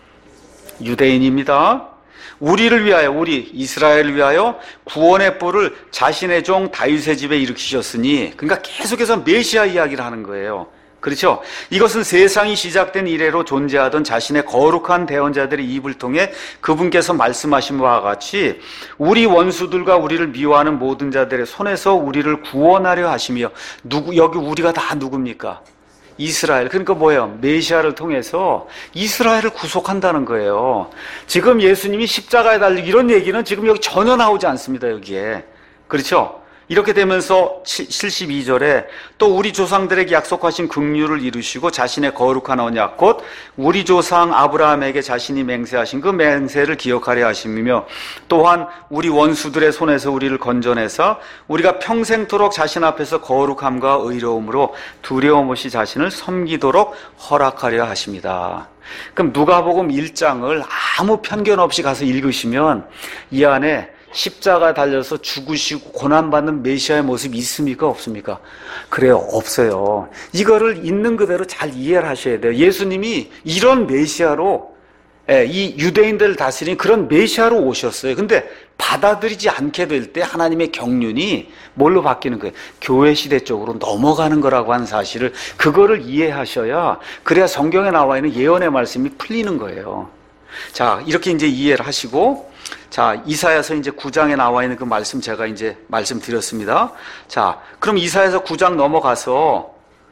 A: 유대인입니다. 우리를 위하여, 우리 이스라엘을 위하여 구원의 뿔을 자신의 종 다윗의 집에 일으키셨으니. 그러니까 계속해서 메시아 이야기를 하는 거예요. 그렇죠? 이것은 세상이 시작된 이래로 존재하던 자신의 거룩한 대언자들의 입을 통해 그분께서 말씀하신 바와 같이 우리 원수들과 우리를 미워하는 모든 자들의 손에서 우리를 구원하려 하시며. 여기 우리가 다 누굽니까? 이스라엘. 그러니까 뭐예요? 메시아를 통해서 이스라엘을 구속한다는 거예요. 지금 예수님이 십자가에 달리고 이런 얘기는 지금 여기 전혀 나오지 않습니다. 여기에. 그렇죠? 이렇게 되면서 72절에 또 우리 조상들에게 약속하신 긍휼을 이루시고 자신의 거룩한 언약 곧 우리 조상 아브라함에게 자신이 맹세하신 그 맹세를 기억하려 하시며 또한 우리 원수들의 손에서 우리를 건져내사 우리가 평생토록 자신 앞에서 거룩함과 의로움으로 두려움 없이 자신을 섬기도록 허락하려 하십니다. 그럼 누가복음 1장을 아무 편견 없이 가서 읽으시면 이 안에 십자가 달려서 죽으시고 고난받는 메시아의 모습이 있습니까? 없습니까? 그래요. 없어요. 이거를 있는 그대로 잘 이해를 하셔야 돼요. 예수님이 이런 메시아로 이 유대인들을 다스린 그런 메시아로 오셨어요. 근데 받아들이지 않게 될 때 하나님의 경륜이 뭘로 바뀌는 거예요? 교회 시대 쪽으로 넘어가는 거라고 하는 사실을 그거를 이해하셔야 그래야 성경에 나와 있는 예언의 말씀이 풀리는 거예요. 자, 이렇게 이제 이해를 하시고 자, 이사야서 이제 9장에 나와 있는 그 말씀 제가 이제 말씀드렸습니다. 자, 그럼 이사야서 9장 넘어가서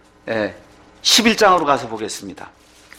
A: 11장으로 가서 보겠습니다.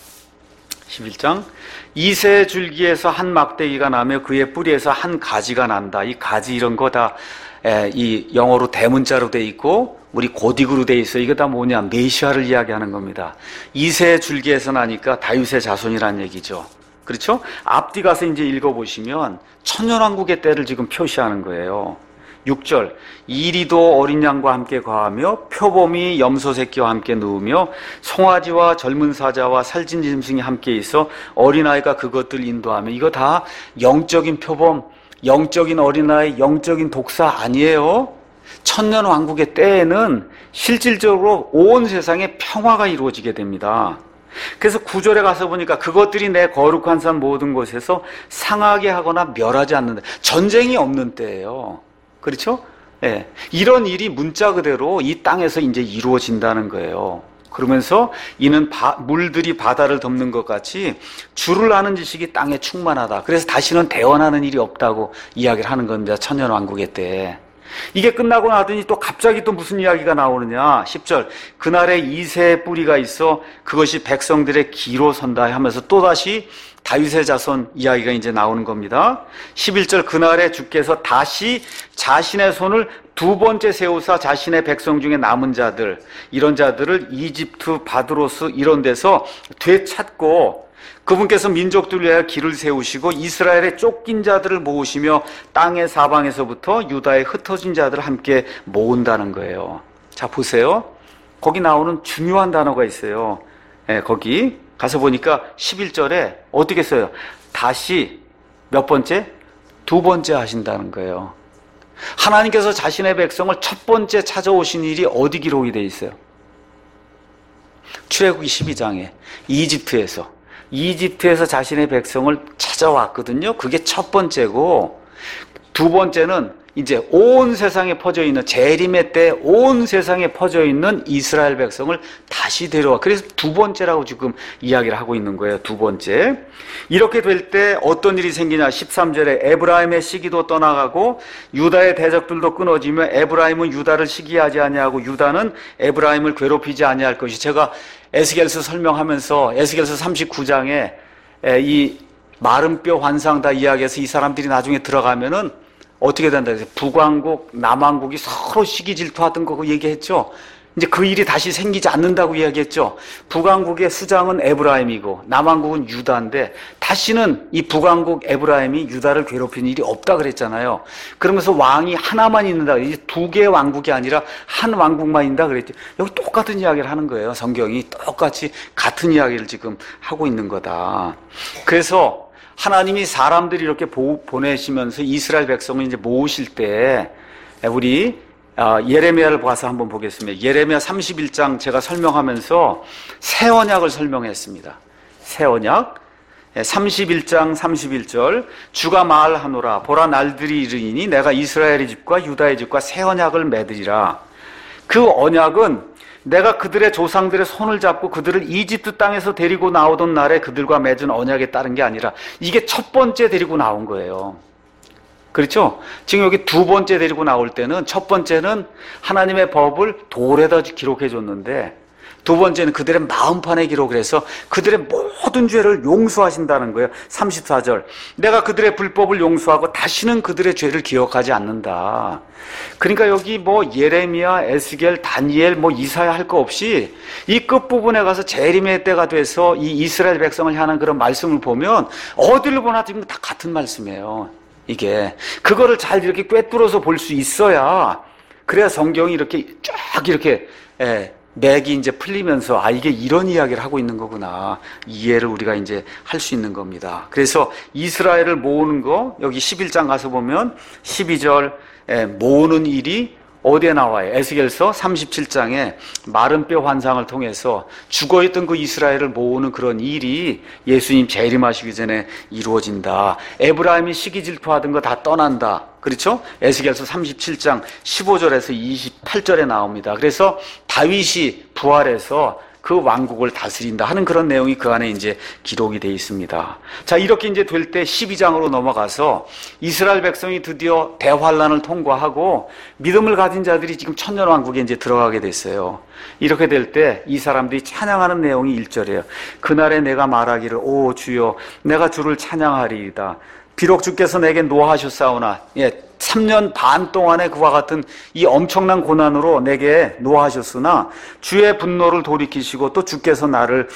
A: 11장. 이새 줄기에서 한 막대기가 나며 그의 뿌리에서 한 가지가 난다. 이 가지 이런 거 다 이 영어로 대문자로 돼 있고 우리 고딕으로 돼 있어요. 이거 다 뭐냐? 메시아를 이야기하는 겁니다. 이새 줄기에서 나니까 다윗의 자손이란 얘기죠. 그렇죠? 앞뒤 가서 이제 읽어보시면 천년왕국의 때를 지금 표시하는 거예요. 6절 이리도 어린 양과 함께 거하며 표범이 염소 새끼와 함께 누우며 송아지와 젊은 사자와 살찐 짐승이 함께 있어 어린아이가 그것들 인도하며. 이거 다 영적인 표범, 영적인 어린아이, 영적인 독사 아니에요. 천년왕국의 때에는 실질적으로 온 세상에 평화가 이루어지게 됩니다. 그래서 9절에 가서 보니까 그것들이 내 거룩한 산 모든 곳에서 상하게 하거나 멸하지 않는다. 전쟁이 없는 때예요. 그렇죠? 예. 이런 일이 문자 그대로 이 땅에서 이제 이루어진다는 거예요. 그러면서 이는 물들이 바다를 덮는 것 같이 주를 아는 지식이 땅에 충만하다. 그래서 다시는 대원하는 일이 없다고 이야기를 하는 겁니다. 천년왕국의 때. 이게 끝나고 나더니 또 갑자기 또 무슨 이야기가 나오느냐. 10절. 그날에 이새의 뿌리가 있어 그것이 백성들의 기로 선다 하면서 또다시 다윗의 자손 이야기가 이제 나오는 겁니다. 11절. 그날에 주께서 다시 자신의 손을 두 번째 세우사 자신의 백성 중에 남은 자들, 이런 자들을 이집트, 바드로스 이런 데서 되찾고 그분께서 민족들을 위하여 길을 세우시고 이스라엘의 쫓긴 자들을 모으시며 땅의 사방에서부터 유다의 흩어진 자들을 함께 모은다는 거예요. 자, 보세요. 거기 나오는 중요한 단어가 있어요. 거기 가서 보니까 11절에 어떻게 써요? 다시 몇 번째? 두 번째 하신다는 거예요. 하나님께서 자신의 백성을 첫 번째 찾아오신 일이 어디 기록이 되어 있어요? 출애굽기 12장에 이집트에서 자신의 백성을 찾아왔거든요. 그게 첫 번째고, 두 번째는 이제 온 세상에 퍼져 있는, 재림의 때 온 세상에 퍼져 있는 이스라엘 백성을 다시 데려와. 그래서 두 번째라고 지금 이야기를 하고 있는 거예요. 두 번째. 이렇게 될 때 어떤 일이 생기냐. 13절에 에브라임의 시기도 떠나가고 유다의 대적들도 끊어지며 에브라임은 유다를 시기하지 아니하고 유다는 에브라임을 괴롭히지 아니할 것이. 제가 에스겔서 설명하면서 에스겔서 39장에 이 마른 뼈 환상 다 이야기해서 이 사람들이 나중에 들어가면은 어떻게 된다 그래서 북왕국, 남왕국이 서로 시기 질투하던 거 얘기했죠. 이제 그 일이 다시 생기지 않는다고 이야기했죠. 북왕국의 수장은 에브라임이고 남왕국은 유다인데 다시는 이 북왕국 에브라임이 유다를 괴롭히는 일이 없다 그랬잖아요. 그러면서 왕이 하나만 있는다. 이제 두 개의 왕국이 아니라 한 왕국만 있다 그랬죠. 여기 똑같은 이야기를 하는 거예요. 성경이 똑같이 같은 이야기를 지금 하고 있는 거다. 그래서 하나님이 사람들이 이렇게 보내시면서 이스라엘 백성을 이제 모으실 때 우리 예레미야를 봐서 한번 보겠습니다. 예레미야 31장 제가 설명하면서 새 언약을 설명했습니다. 새 언약 31장 31절 주가 말하노라 보라 날들이 이르니 내가 이스라엘의 집과 유다의 집과 새 언약을 맺으리라. 그 언약은 내가 그들의 조상들의 손을 잡고 그들을 이집트 땅에서 데리고 나오던 날에 그들과 맺은 언약에 따른 게 아니라 이게 첫 번째 데리고 나온 거예요. 그렇죠? 지금 여기 두 번째 데리고 나올 때는 첫 번째는 하나님의 법을 돌에다 기록해 줬는데 두 번째는 그들의 마음판에 기록을 해서 그들의 모든 죄를 용서하신다는 거예요. 34절. 내가 그들의 불법을 용서하고 다시는 그들의 죄를 기억하지 않는다. 그러니까 여기 뭐 예레미야, 에스겔, 다니엘, 이사야 할 거 없이 이 끝부분에 가서 재림의 때가 돼서 이 이스라엘 백성을 향한 그런 말씀을 보면 어디를 보나 지금 다 같은 말씀이에요. 이게. 그거를 잘 이렇게 꿰뚫어서 볼 수 있어야 그래야 성경이 이렇게 쫙 이렇게 맥이 이제 풀리면서 이게 이런 이야기를 하고 있는 거구나 이해를 우리가 이제 할 수 있는 겁니다. 그래서 이스라엘을 모으는 거 여기 11장 가서 보면 12절 모으는 일이 어디에 나와요? 에스겔서 37장에 마른 뼈 환상을 통해서 죽어있던 그 이스라엘을 모으는 그런 일이 예수님 재림하시기 전에 이루어진다. 에브라임이 시기 질투하던 거 다 떠난다. 그렇죠? 에스겔서 37장 15절에서 28절에 나옵니다. 그래서 다윗이 부활해서 그 왕국을 다스린다 하는 그런 내용이 그 안에 이제 기록이 되어 있습니다. 자, 이렇게 이제 될 때 12장으로 넘어가서 이스라엘 백성이 드디어 대환란을 통과하고 믿음을 가진 자들이 지금 천년왕국에 이제 들어가게 됐어요. 이렇게 될 때 이 사람들이 찬양하는 내용이 1절이에요. 그날에 내가 말하기를 오 주여 내가 주를 찬양하리이다. 비록 주께서 내게 노하셨사오나 3년 반 동안에 그와 같은 이 엄청난 고난으로 내게 노하셨으나 주의 분노를 돌이키시고 또 주께서 나를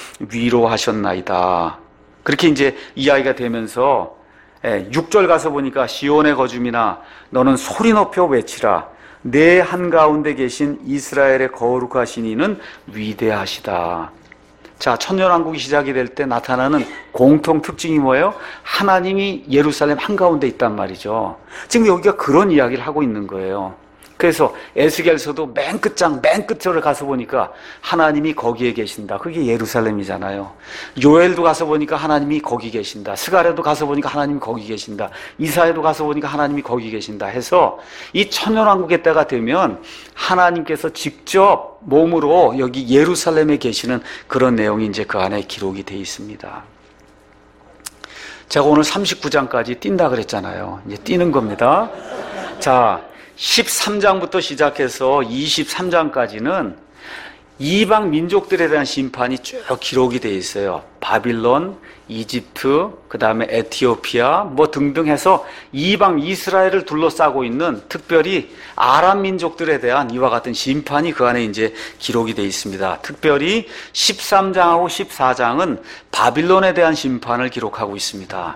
A: 위로하셨나이다. 그렇게 이제 이야기가 되면서 6절 가서 보니까 시온의 거줌이나 너는 소리 높여 외치라. 내 한가운데 계신 이스라엘의 거룩하신 이는 위대하시다. 자, 천년왕국이 시작이 될 때 나타나는 공통 특징이 뭐예요? 하나님이 예루살렘 한가운데 있단 말이죠. 지금 여기가 그런 이야기를 하고 있는 거예요. 그래서 에스겔서도 맨 끝절을 가서 보니까 하나님이 거기에 계신다. 그게 예루살렘이잖아요. 요엘도 가서 보니까 하나님이 거기 계신다. 스가랴도 가서 보니까 하나님이 거기 계신다. 이사야도 가서 보니까 하나님이 거기 계신다 해서 이 천년왕국의 때가 되면 하나님께서 직접 몸으로 여기 예루살렘에 계시는 그런 내용이 이제 그 안에 기록이 되어 있습니다. 제가 오늘 39장까지 뛴다 그랬잖아요. 이제 뛰는 겁니다. 자, 13장부터 시작해서 23장까지는 이방 민족들에 대한 심판이 쭉 기록이 되어 있어요. 바빌론, 이집트, 그 다음에 에티오피아 뭐 등등 해서 이방 이스라엘을 둘러싸고 있는 특별히 아람 민족들에 대한 이와 같은 심판이 그 안에 이제 기록이 되어 있습니다. 특별히 13장하고 14장은 바빌론에 대한 심판을 기록하고 있습니다.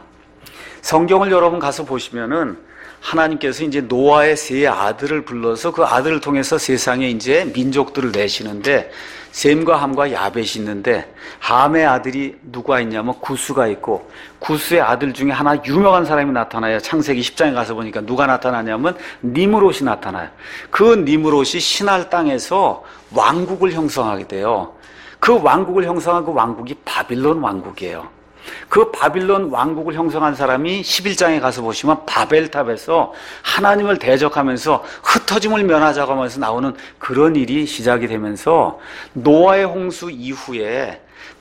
A: 성경을 여러분 가서 보시면은 하나님께서 이제 노아의 세 아들을 불러서 그 아들을 통해서 세상에 이제 민족들을 내시는데, 셈과 함과 야벳이 있는데, 함의 아들이 누가 있냐면 구스가 있고, 구스의 아들 중에 하나 유명한 사람이 나타나요. 창세기 10장에 가서 보니까 누가 나타나냐면 니므롯이 나타나요. 그 니므롯이 신할 땅에서 왕국을 형성하게 돼요. 그 왕국을 형성한 그 왕국이 바빌론 왕국이에요. 그 바빌론 왕국을 형성한 사람이 11장에 가서 보시면 바벨탑에서 하나님을 대적하면서 흩어짐을 면하자고 하면서 나오는 그런 일이 시작이 되면서 노아의 홍수 이후에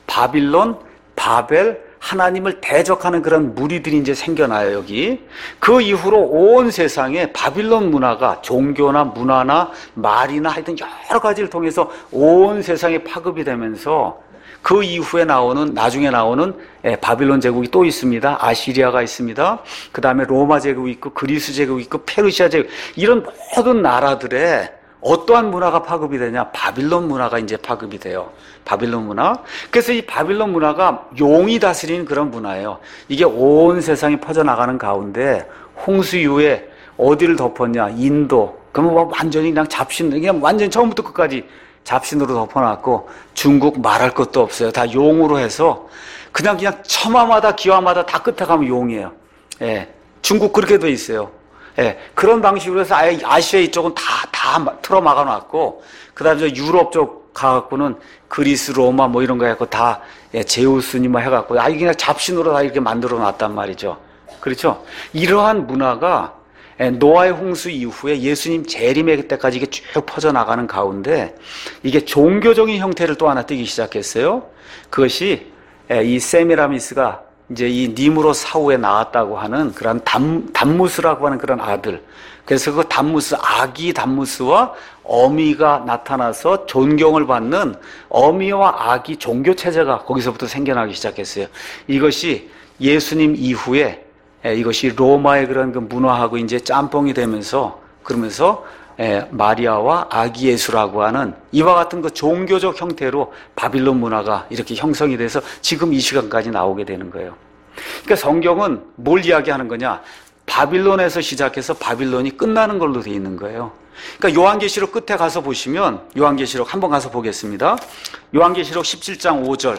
A: 바빌론, 바벨, 하나님을 대적하는 그런 무리들이 이제 생겨나요, 여기. 그 이후로 온 세상에 바빌론 문화가 종교나 문화나 말이나 하여튼 여러 가지를 통해서 온 세상에 파급이 되면서 그 이후에 나중에 나오는 바빌론 제국이 또 있습니다. 아시리아가 있습니다. 그 다음에 로마 제국이 있고, 그리스 제국이 있고, 페르시아 제국, 이런 모든 나라들의 어떠한 문화가 파급이 되냐? 바빌론 문화가 이제 파급이 돼요. 바빌론 문화. 그래서 이 바빌론 문화가 용이 다스리는 그런 문화예요. 이게 온 세상에 퍼져나가는 가운데 홍수 이후에 어디를 덮었냐? 인도. 그러면 뭐 완전히 그냥 그냥 완전히 처음부터 끝까지 잡신으로 덮어놨고, 중국 말할 것도 없어요. 다 용으로 해서 그냥 처마마다 기와마다 다 끝에 가면 용이에요. 예, 중국 그렇게 돼 있어요. 예, 그런 방식으로 해서 아예 아시아 이쪽은 다 틀어 막아놨고, 그 다음에 유럽 쪽 가갖고는 그리스, 로마 뭐 이런 거 해갖고 다 제우스니 뭐 해갖고 이게 그냥 잡신으로 다 이렇게 만들어 놨단 말이죠. 그렇죠? 이러한 문화가 노아의 홍수 이후에 예수님 재림의 때까지 이게 쭉 퍼져나가는 가운데 이게 종교적인 형태를 또 하나 띠기 시작했어요. 그것이 이 세미라미스가 이제 이 니므롯 사후에 나왔다고 하는 그런 담무스라고 하는 그런 아들. 그래서 그 담무스, 아기 담무스와 어미가 나타나서 존경을 받는 어미와 아기 종교 체제가 거기서부터 생겨나기 시작했어요. 이것이 예수님 이후에 이것이 로마의 그런 그 문화하고 이제 짬뽕이 되면서, 그러면서 마리아와 아기 예수라고 하는 이와 같은 그 종교적 형태로 바빌론 문화가 이렇게 형성이 돼서 지금 이 시간까지 나오게 되는 거예요. 그러니까 성경은 뭘 이야기하는 거냐? 바빌론에서 시작해서 바빌론이 끝나는 걸로 되어 있는 거예요. 그러니까 요한계시록 끝에 가서 보시면, 요한계시록 한번 가서 보겠습니다. 요한계시록 17장 5절.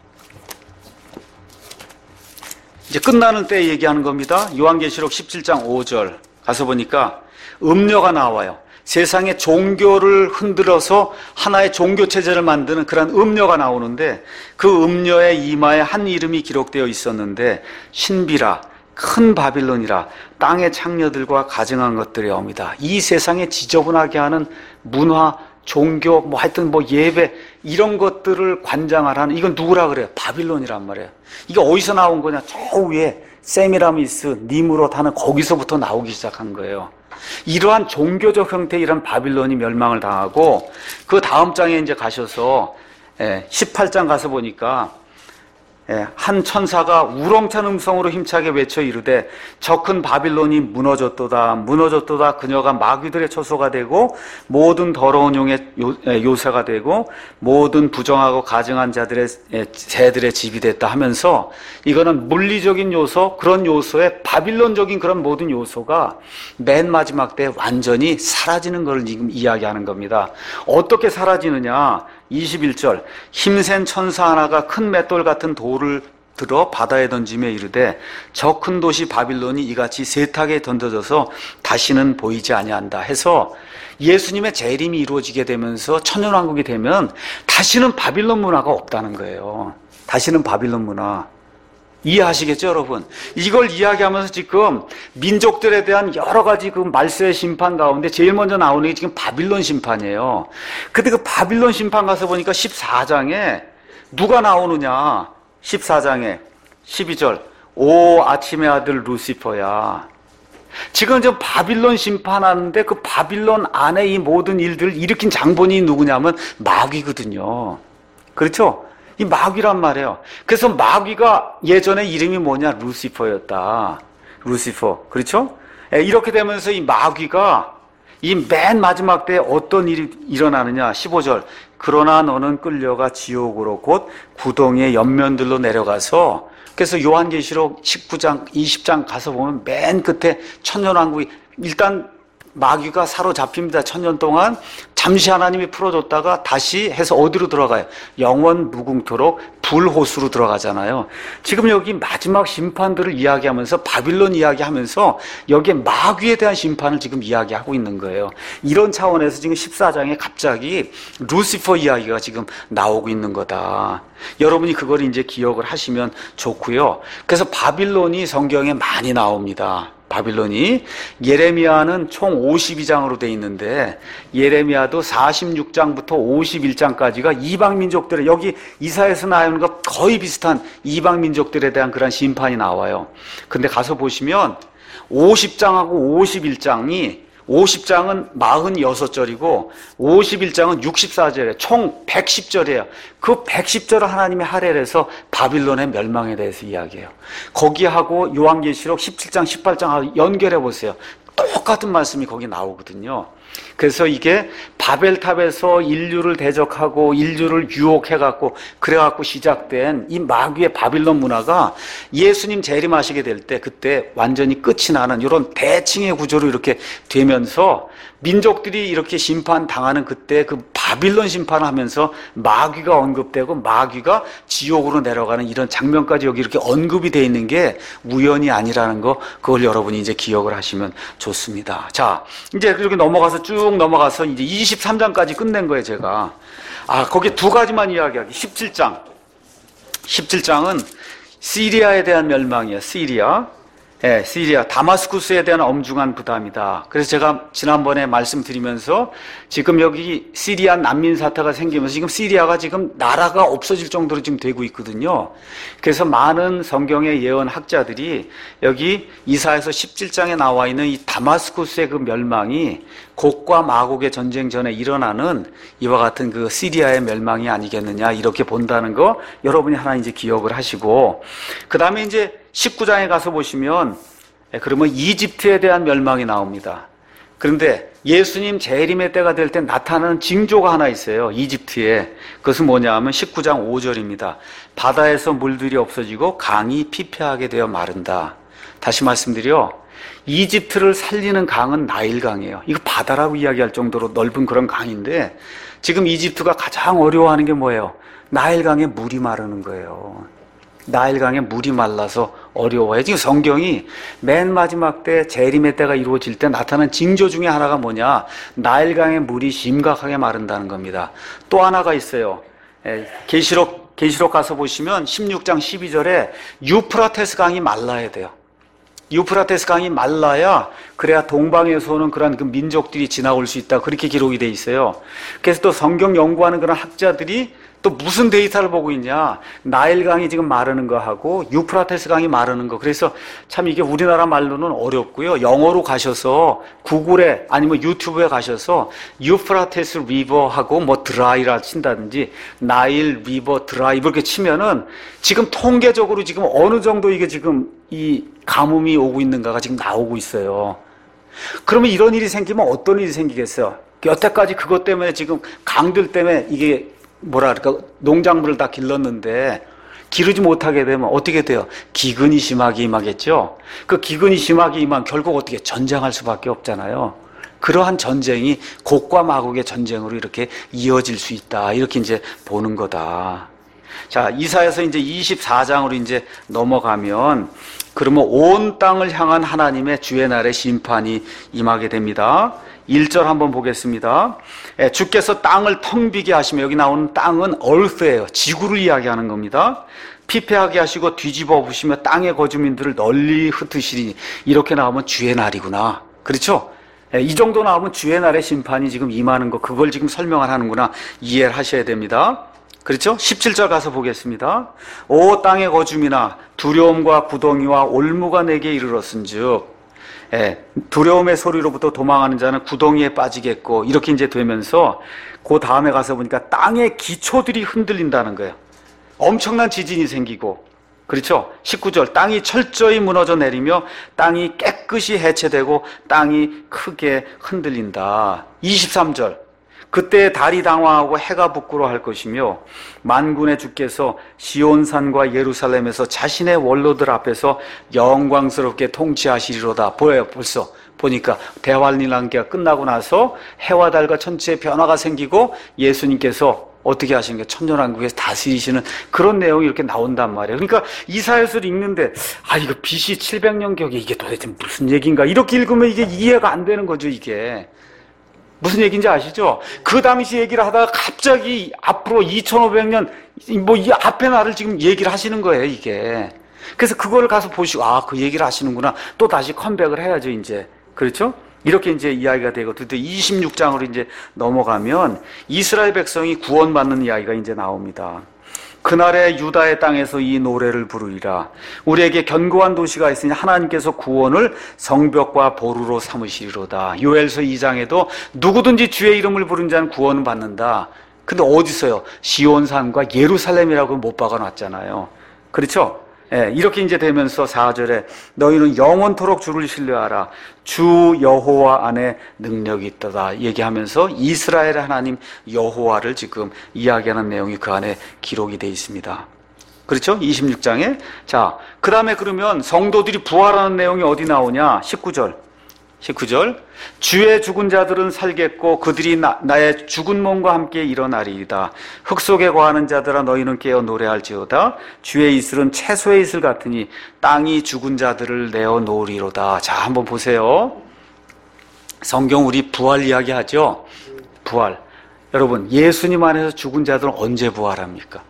A: 이제 끝나는 때 얘기하는 겁니다. 요한계시록 17장 5절 가서 보니까 음녀가 나와요. 세상의 종교를 흔들어서 하나의 종교체제를 만드는 그런 음녀가 나오는데, 그 음녀의 이마에 한 이름이 기록되어 있었는데, 신비라, 큰 바빌론이라, 땅의 창녀들과 가증한 것들의 어미다. 이 세상에 지저분하게 하는 문화, 종교, 뭐 하여튼 뭐 예배, 이런 것들을 관장하라는, 이건 누구라 그래요? 바빌론이란 말이에요. 이게 어디서 나온 거냐? 저 위에 세미라미스, 니므롯 하는 거기서부터 나오기 시작한 거예요. 이러한 종교적 형태의 이런 바빌론이 멸망을 당하고, 그 다음 장에 이제 가셔서 18장 가서 보니까 한 천사가 우렁찬 음성으로 힘차게 외쳐 이르되, 저 큰 바빌론이 무너졌도다, 무너졌도다. 그녀가 마귀들의 처소가 되고 모든 더러운 용의 요새가 되고 모든 부정하고 가증한 자들의 새들의 집이 됐다 하면서, 이거는 물리적인 요소, 그런 요소에 바빌론적인 그런 모든 요소가 맨 마지막 때 완전히 사라지는 걸 지금 이야기하는 겁니다. 어떻게 사라지느냐? 21절, 힘센 천사 하나가 큰 맷돌 같은 돌을 들어 바다에 던지며 이르되, 저 큰 도시 바빌론이 이같이 세탁에 던져져서 다시는 보이지 아니한다 해서, 예수님의 재림이 이루어지게 되면서 천년왕국이 되면 다시는 바빌론 문화가 없다는 거예요. 다시는 바빌론 문화. 이해하시겠죠, 여러분? 이걸 이야기하면서 지금 민족들에 대한 여러 가지 그 말세의 심판 가운데 제일 먼저 나오는 게 지금 바빌론 심판이에요. 근데 그 바빌론 심판 가서 보니까 14장에 누가 나오느냐? 14장에 12절, 오 아침의 아들 루시퍼야. 지금 저 바빌론 심판하는데 그 바빌론 안에 이 모든 일들을 일으킨 장본인이 누구냐면 마귀거든요. 그렇죠? 이 마귀란 말이에요. 그래서 마귀가 예전에 이름이 뭐냐? 루시퍼였다. 루시퍼. 그렇죠? 이렇게 되면서 이 마귀가 이 맨 마지막 때 어떤 일이 일어나느냐? 15절. 그러나 너는 끌려가 지옥으로 곧 구덩이의 옆면들로 내려가서, 그래서 요한계시록 19장, 20장 가서 보면 맨 끝에 천년왕국이 일단 마귀가 사로잡힙니다. 천년 동안 잠시 하나님이 풀어줬다가 다시 해서 어디로 들어가요? 영원 무궁토록 불호수로 들어가잖아요. 지금 여기 마지막 심판들을 이야기하면서 바빌론 이야기하면서 여기에 마귀에 대한 심판을 지금 이야기하고 있는 거예요. 이런 차원에서 지금 14장에 갑자기 루시퍼 이야기가 지금 나오고 있는 거다. 여러분이 그걸 이제 기억을 하시면 좋고요. 그래서 바빌론이 성경에 많이 나옵니다. 바빌론이. 예레미야는 총 52장으로 돼 있는데 예레미야도 46장부터 51장까지가 이방민족들의, 여기 이사야에서 나오는 것 거의 비슷한 이방민족들에 대한 그런 심판이 나와요. 근데 가서 보시면 50장하고 51장이 50장은 46절이고 51장은 64절이에요. 총 110절이에요. 그 110절을 하나님이 할애를 해서 바빌론의 멸망에 대해서 이야기해요. 거기하고 요한계시록 17장, 18장하고 연결해 보세요. 똑같은 말씀이 거기 나오거든요. 그래서 이게 바벨탑에서 인류를 대적하고 인류를 유혹해갖고 그래갖고 시작된 이 마귀의 바빌론 문화가 예수님 재림하시게 될 때 그때 완전히 끝이 나는 이런 대칭의 구조로 이렇게 되면서 민족들이 이렇게 심판당하는 그때 그 바빌론 심판을 하면서 마귀가 언급되고 마귀가 지옥으로 내려가는 이런 장면까지 여기 이렇게 언급이 되어 있는 게 우연이 아니라는 거, 그걸 여러분이 이제 기억을 하시면 좋습니다. 자, 이제 이렇게 넘어가서 쭉 넘어가서 이제 23장까지 끝낸 거예요, 제가. 거기 두 가지만 이야기하기. 17장. 17장은 시리아에 대한 멸망이에요. 시리아. 예, 시리아, 다마스쿠스에 대한 엄중한 부담이다. 그래서 제가 지난번에 말씀드리면서 지금 여기 시리아 난민 사태가 생기면서 지금 시리아가 지금 나라가 없어질 정도로 지금 되고 있거든요. 그래서 많은 성경의 예언학자들이 여기 이사야서 17장에 나와 있는 이 다마스쿠스의 그 멸망이 곡과 마곡의 전쟁 전에 일어나는 이와 같은 그 시리아의 멸망이 아니겠느냐, 이렇게 본다는 거 여러분이 하나 이제 기억을 하시고, 그 다음에 이제 19장에 가서 보시면 그러면 이집트에 대한 멸망이 나옵니다. 그런데 예수님 재림의 때가 될 때 나타나는 징조가 하나 있어요. 이집트에. 그것은 뭐냐 하면 19장 5절입니다. 바다에서 물들이 없어지고 강이 피폐하게 되어 마른다. 다시 말씀드려, 이집트를 살리는 강은 나일강이에요. 이거 바다라고 이야기할 정도로 넓은 그런 강인데 지금 이집트가 가장 어려워하는 게 뭐예요? 나일강에 물이 마르는 거예요. 나일강에 물이 말라서 어려워요. 지금 성경이 맨 마지막 때 재림의 때가 이루어질 때 나타난 징조 중에 하나가 뭐냐? 나일강의 물이 심각하게 마른다는 겁니다. 또 하나가 있어요. 계시록 가서 보시면 16장 12절에 유프라테스 강이 말라야 돼요. 유프라테스 강이 말라야 그래야 동방에서 오는 그런 그 민족들이 지나올 수 있다, 그렇게 기록이 돼 있어요. 그래서 또 성경 연구하는 그런 학자들이 또 무슨 데이터를 보고 있냐, 나일강이 지금 마르는 거하고 유프라테스 강이 마르는 거. 그래서 참 이게 우리나라 말로는 어렵고요. 영어로 가셔서 구글에 아니면 유튜브에 가셔서 유프라테스 리버하고 뭐 드라이라 친다든지 나일 리버 드라이 이렇게 치면은 지금 통계적으로 지금 어느 정도 이게 지금 이 가뭄이 오고 있는가가 지금 나오고 있어요. 그러면 이런 일이 생기면 어떤 일이 생기겠어요? 여태까지 그것 때문에 지금 강들 때문에 이게 뭐랄까 농작물을 다 길렀는데 기르지 못하게 되면 어떻게 돼요? 기근이 심하게 임하겠죠. 그 기근이 심하게 임하면 결국 어떻게 전쟁할 수밖에 없잖아요. 그러한 전쟁이 곡과 마곡의 전쟁으로 이렇게 이어질 수 있다, 이렇게 이제 보는 거다. 자, 이사야서 이제 24장으로 이제 넘어가면 그러면 온 땅을 향한 하나님의 주의 날의 심판이 임하게 됩니다. 1절 한번 보겠습니다. 주께서 땅을 텅 비게 하시며, 여기 나오는 땅은 earth예요. 지구를 이야기하는 겁니다. 피폐하게 하시고 뒤집어 부시며 땅의 거주민들을 널리 흩으시리. 이렇게 나오면 주의 날이구나. 그렇죠? 이 정도 나오면 주의 날의 심판이 지금 임하는 거, 그걸 지금 설명을 하는구나, 이해를 하셔야 됩니다. 그렇죠? 17절 가서 보겠습니다. 오 땅의 거주민아, 두려움과 구덩이와 올무가 내게 이르렀은즉. 두려움의 소리로부터 도망하는 자는 구덩이에 빠지겠고, 이렇게 이제 되면서 그 다음에 가서 보니까 땅의 기초들이 흔들린다는 거예요. 엄청난 지진이 생기고, 그렇죠? 19절, 땅이 철저히 무너져 내리며 땅이 깨끗이 해체되고 땅이 크게 흔들린다. 23절, 그때 달이 당황하고 해가 부끄러워할 것이며 만군의 주께서 시온산과 예루살렘에서 자신의 원로들 앞에서 영광스럽게 통치하시리로다. 보여요. 벌써 보니까 대환란기가 끝나고 나서 해와 달과 천체의 변화가 생기고 예수님께서 어떻게 하시는 게 천년왕국에서 다스리시는 그런 내용이 이렇게 나온단 말이에요. 그러니까 이사야서를 읽는데 이거 BC 700년경에 이게 도대체 무슨 얘기인가, 이렇게 읽으면 이게 이해가 안 되는 거죠. 이게 무슨 얘기인지 아시죠? 그 당시 얘기를 하다가 갑자기 앞으로 2500년 이 앞에 나를 지금 얘기를 하시는 거예요, 이게. 그래서 그거를 가서 보시고 그 얘기를 하시는구나. 또 다시 컴백을 해야죠, 이제. 그렇죠? 이렇게 이제 이야기가 되고, 드디어 26장으로 이제 넘어가면 이스라엘 백성이 구원받는 이야기가 이제 나옵니다. 그날에 유다의 땅에서 이 노래를 부르리라. 우리에게 견고한 도시가 있으니 하나님께서 구원을 성벽과 보루로 삼으시리로다. 요엘서 2장에도 누구든지 주의 이름을 부른 자는 구원을 받는다. 근데 어디서요? 시온산과 예루살렘이라고 못 박아놨잖아요. 그렇죠? 이렇게 이제 되면서 4절에 너희는 영원토록 주를 신뢰하라. 주 여호와 안에 능력이 있다 얘기하면서 이스라엘의 하나님 여호와를 지금 이야기하는 내용이 그 안에 기록이 되어 있습니다. 그렇죠? 26장에. 자, 그 다음에 그러면 성도들이 부활하는 내용이 어디 나오냐? 19절 주의 죽은 자들은 살겠고 그들이 나의 죽은 몸과 함께 일어나리이다. 흙 속에 거하는 자들아 너희는 깨어 노래할지어다. 주의 이슬은 채소의 이슬 같으니 땅이 죽은 자들을 내어 놓으리로다. 자, 한번 보세요. 성경 우리 부활 이야기하죠. 부활. 여러분, 예수님 안에서 죽은 자들은 언제 부활합니까?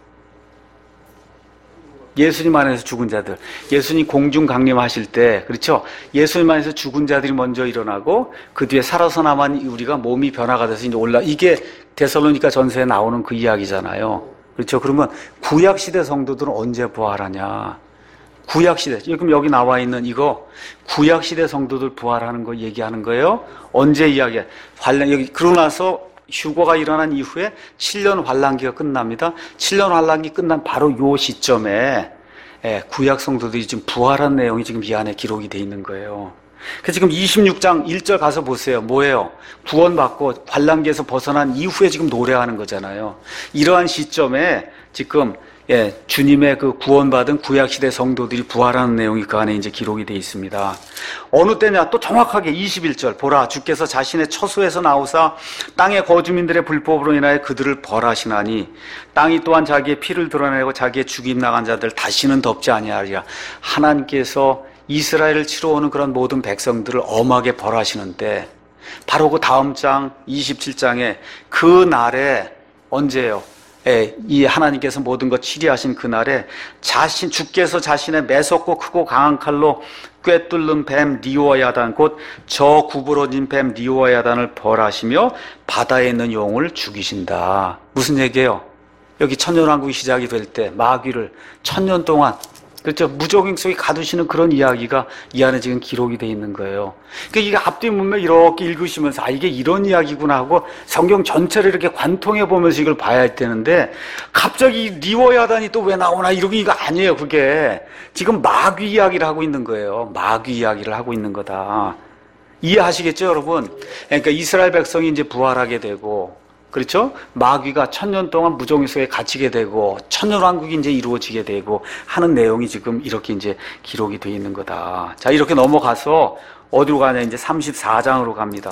A: 예수님 안에서 죽은 자들, 예수님 공중 강림하실 때, 그렇죠? 예수님 안에서 죽은 자들이 먼저 일어나고 그 뒤에 살아서 남은 우리가 몸이 변화가 돼서 이제 이게 데살로니가 전서에 나오는 그 이야기잖아요. 그렇죠? 그러면 구약 시대 성도들은 언제 부활하냐? 구약 시대. 지금 여기 나와 있는 이거 구약 시대 성도들 부활하는 거 얘기하는 거예요. 언제 이야기해? 여기 그러고 나서 휴거가 일어난 이후에 7년 환란기가 끝납니다. 7년 환란기 끝난 바로 요 시점에 구약 성도들이 지금 부활한 내용이 지금 이 안에 기록이 돼 있는 거예요. 그래서 지금 26장 1절 가서 보세요. 뭐예요? 구원받고 환란기에서 벗어난 이후에 지금 노래하는 거잖아요. 이러한 시점에 지금 주님의 그 구원받은 구약시대 성도들이 부활하는 내용이 그 안에 이제 기록이 되어 있습니다. 어느 때냐? 또 정확하게 21절. 보라, 주께서 자신의 처소에서 나오사 땅의 거주민들의 불법으로 인하여 그들을 벌하시나니 땅이 또한 자기의 피를 드러내고 자기의 죽임 나간 자들 다시는 덮지 아니하리라. 하나님께서 이스라엘을 치러 오는 그런 모든 백성들을 엄하게 벌하시는데 바로 그 다음 장 27장에 그 날에 언제예요? 이 하나님께서 모든 것 치리하신 그날에 주께서 자신의 매섭고 크고 강한 칼로 꿰뚫는 뱀 리오야단 곧 저 구부러진 뱀 리오야단을 벌하시며 바다에 있는 용을 죽이신다. 무슨 얘기예요? 여기 천년왕국이 시작이 될 때 마귀를 1000년 동안 그렇죠. 무적행 속에 가두시는 그런 이야기가 이 안에 지금 기록이 되어 있는 거예요. 그러니까 이게 앞뒤 문맥 이렇게 읽으시면서 이게 이런 이야기구나 하고 성경 전체를 이렇게 관통해 보면서 이걸 봐야 할 때는데 갑자기 리워야단이 또 왜 나오나 이거 아니에요. 그게 지금 마귀 이야기를 하고 있는 거예요. 마귀 이야기를 하고 있는 거다. 이해하시겠죠, 여러분? 그러니까 이스라엘 백성이 이제 부활하게 되고 그렇죠? 마귀가 1000년 동안 무정의 속에 갇히게 되고 천년왕국이 이제 이루어지게 되고 하는 내용이 지금 이렇게 이제 기록이 되어 있는 거다. 자, 이렇게 넘어가서 어디로 가냐? 이제 34장으로 갑니다.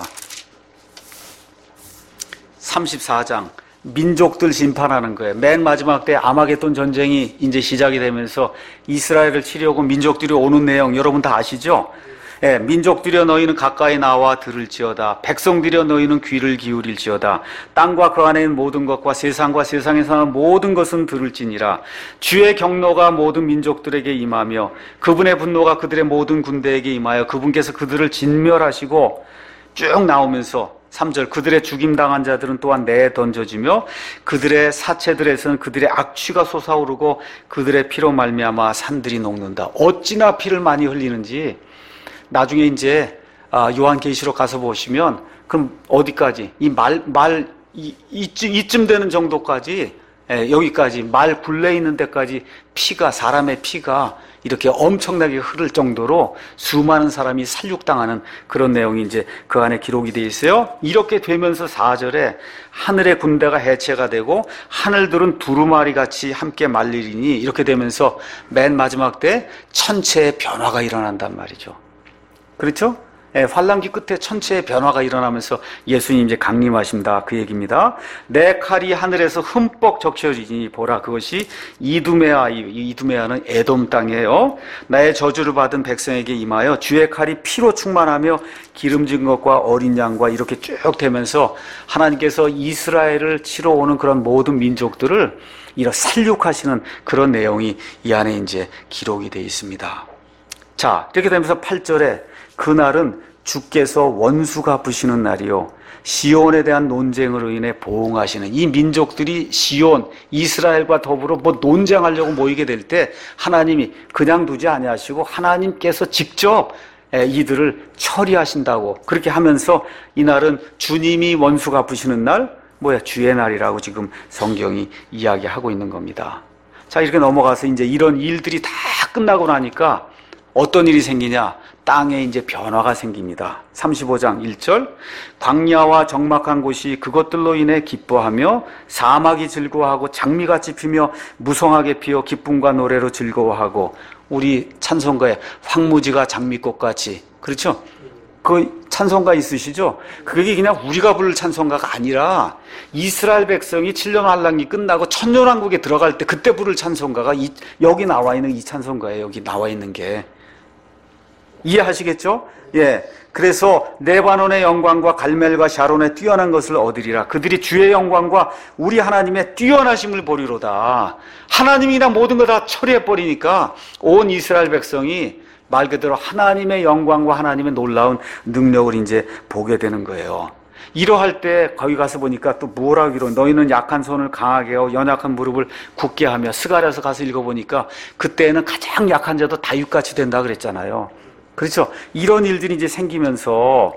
A: 34장. 민족들 심판하는 거예요. 맨 마지막 때 아마겟돈 전쟁이 이제 시작이 되면서 이스라엘을 치려고 민족들이 오는 내용 여러분 다 아시죠? 민족들여 너희는 가까이 나와 들을지어다. 백성들여 너희는 귀를 기울일지어다. 땅과 그 안에 있는 모든 것과 세상과 세상에 사는 모든 것은 들을지니라. 주의 경노가 모든 민족들에게 임하며 그분의 분노가 그들의 모든 군대에게 임하여 그분께서 그들을 진멸하시고 쭉 나오면서 3절 그들의 죽임당한 자들은 또한 내에 던져지며 그들의 사체들에서는 그들의 악취가 솟아오르고 그들의 피로 말미암아 산들이 녹는다. 어찌나 피를 많이 흘리는지 나중에 이제 요한계시록 가서 보시면 그럼 어디까지 이쯤 되는 정도까지 여기까지 말 굴레 있는 데까지 피가 사람의 피가 이렇게 엄청나게 흐를 정도로 수많은 사람이 살육당하는 그런 내용이 이제 그 안에 기록이 되어 있어요. 이렇게 되면서 4절에 하늘의 군대가 해체가 되고 하늘들은 두루마리 같이 함께 말리리니 이렇게 되면서 맨 마지막 때 천체의 변화가 일어난단 말이죠. 그렇죠? 환란기 끝에 천체의 변화가 일어나면서 예수님 이제 강림하신다 그 얘기입니다. 내 칼이 하늘에서 흠뻑 적셔지니 보라 그것이 이두메아, 이두메아는 에돔 땅이에요. 나의 저주를 받은 백성에게 임하여 주의 칼이 피로 충만하며 기름진 것과 어린 양과 이렇게 쭉 되면서 하나님께서 이스라엘을 치러 오는 그런 모든 민족들을 이렇게 살육하시는 그런 내용이 이 안에 이제 기록이 되어 있습니다. 자, 이렇게 되면서 8절에 그날은 주께서 원수 갚으시는 날이요 시온에 대한 논쟁으로 인해 보응하시는 이 민족들이 시온, 이스라엘과 더불어 논쟁하려고 모이게 될 때 하나님이 그냥 두지 아니하시고 하나님께서 직접 이들을 처리하신다고 그렇게 하면서 이날은 주님이 원수 갚으시는 날, 주의 날이라고 지금 성경이 이야기하고 있는 겁니다. 자, 이렇게 넘어가서 이제 이런 일들이 다 끝나고 나니까 어떤 일이 생기냐? 땅에 이제 변화가 생깁니다. 35장 1절 광야와 적막한 곳이 그것들로 인해 기뻐하며 사막이 즐거워하고 장미같이 피며 무성하게 피어 기쁨과 노래로 즐거워하고 우리 찬송가에 황무지가 장미꽃같이 그렇죠? 그 찬송가 있으시죠? 그게 그냥 우리가 부를 찬송가가 아니라 이스라엘 백성이 7년 환란기 끝나고 천년왕국에 들어갈 때 그때 부를 찬송가가 여기 나와 있는 이 찬송가예요. 여기 나와 있는 게 이해하시겠죠? 예. 그래서 레바논의 영광과 갈멜과 샤론의 뛰어난 것을 얻으리라. 그들이 주의 영광과 우리 하나님의 뛰어나심을 보리로다. 하나님이나 모든 거 다 처리해버리니까 온 이스라엘 백성이 말 그대로 하나님의 영광과 하나님의 놀라운 능력을 이제 보게 되는 거예요. 이러할 때 거기 가서 보니까 또 뭐라 하기로 너희는 약한 손을 강하게 하고 연약한 무릎을 굳게 하며 스가랴서 가서 읽어보니까 그때는 가장 약한 자도 다윗같이 된다 그랬잖아요. 그렇죠? 이런 일들이 이제 생기면서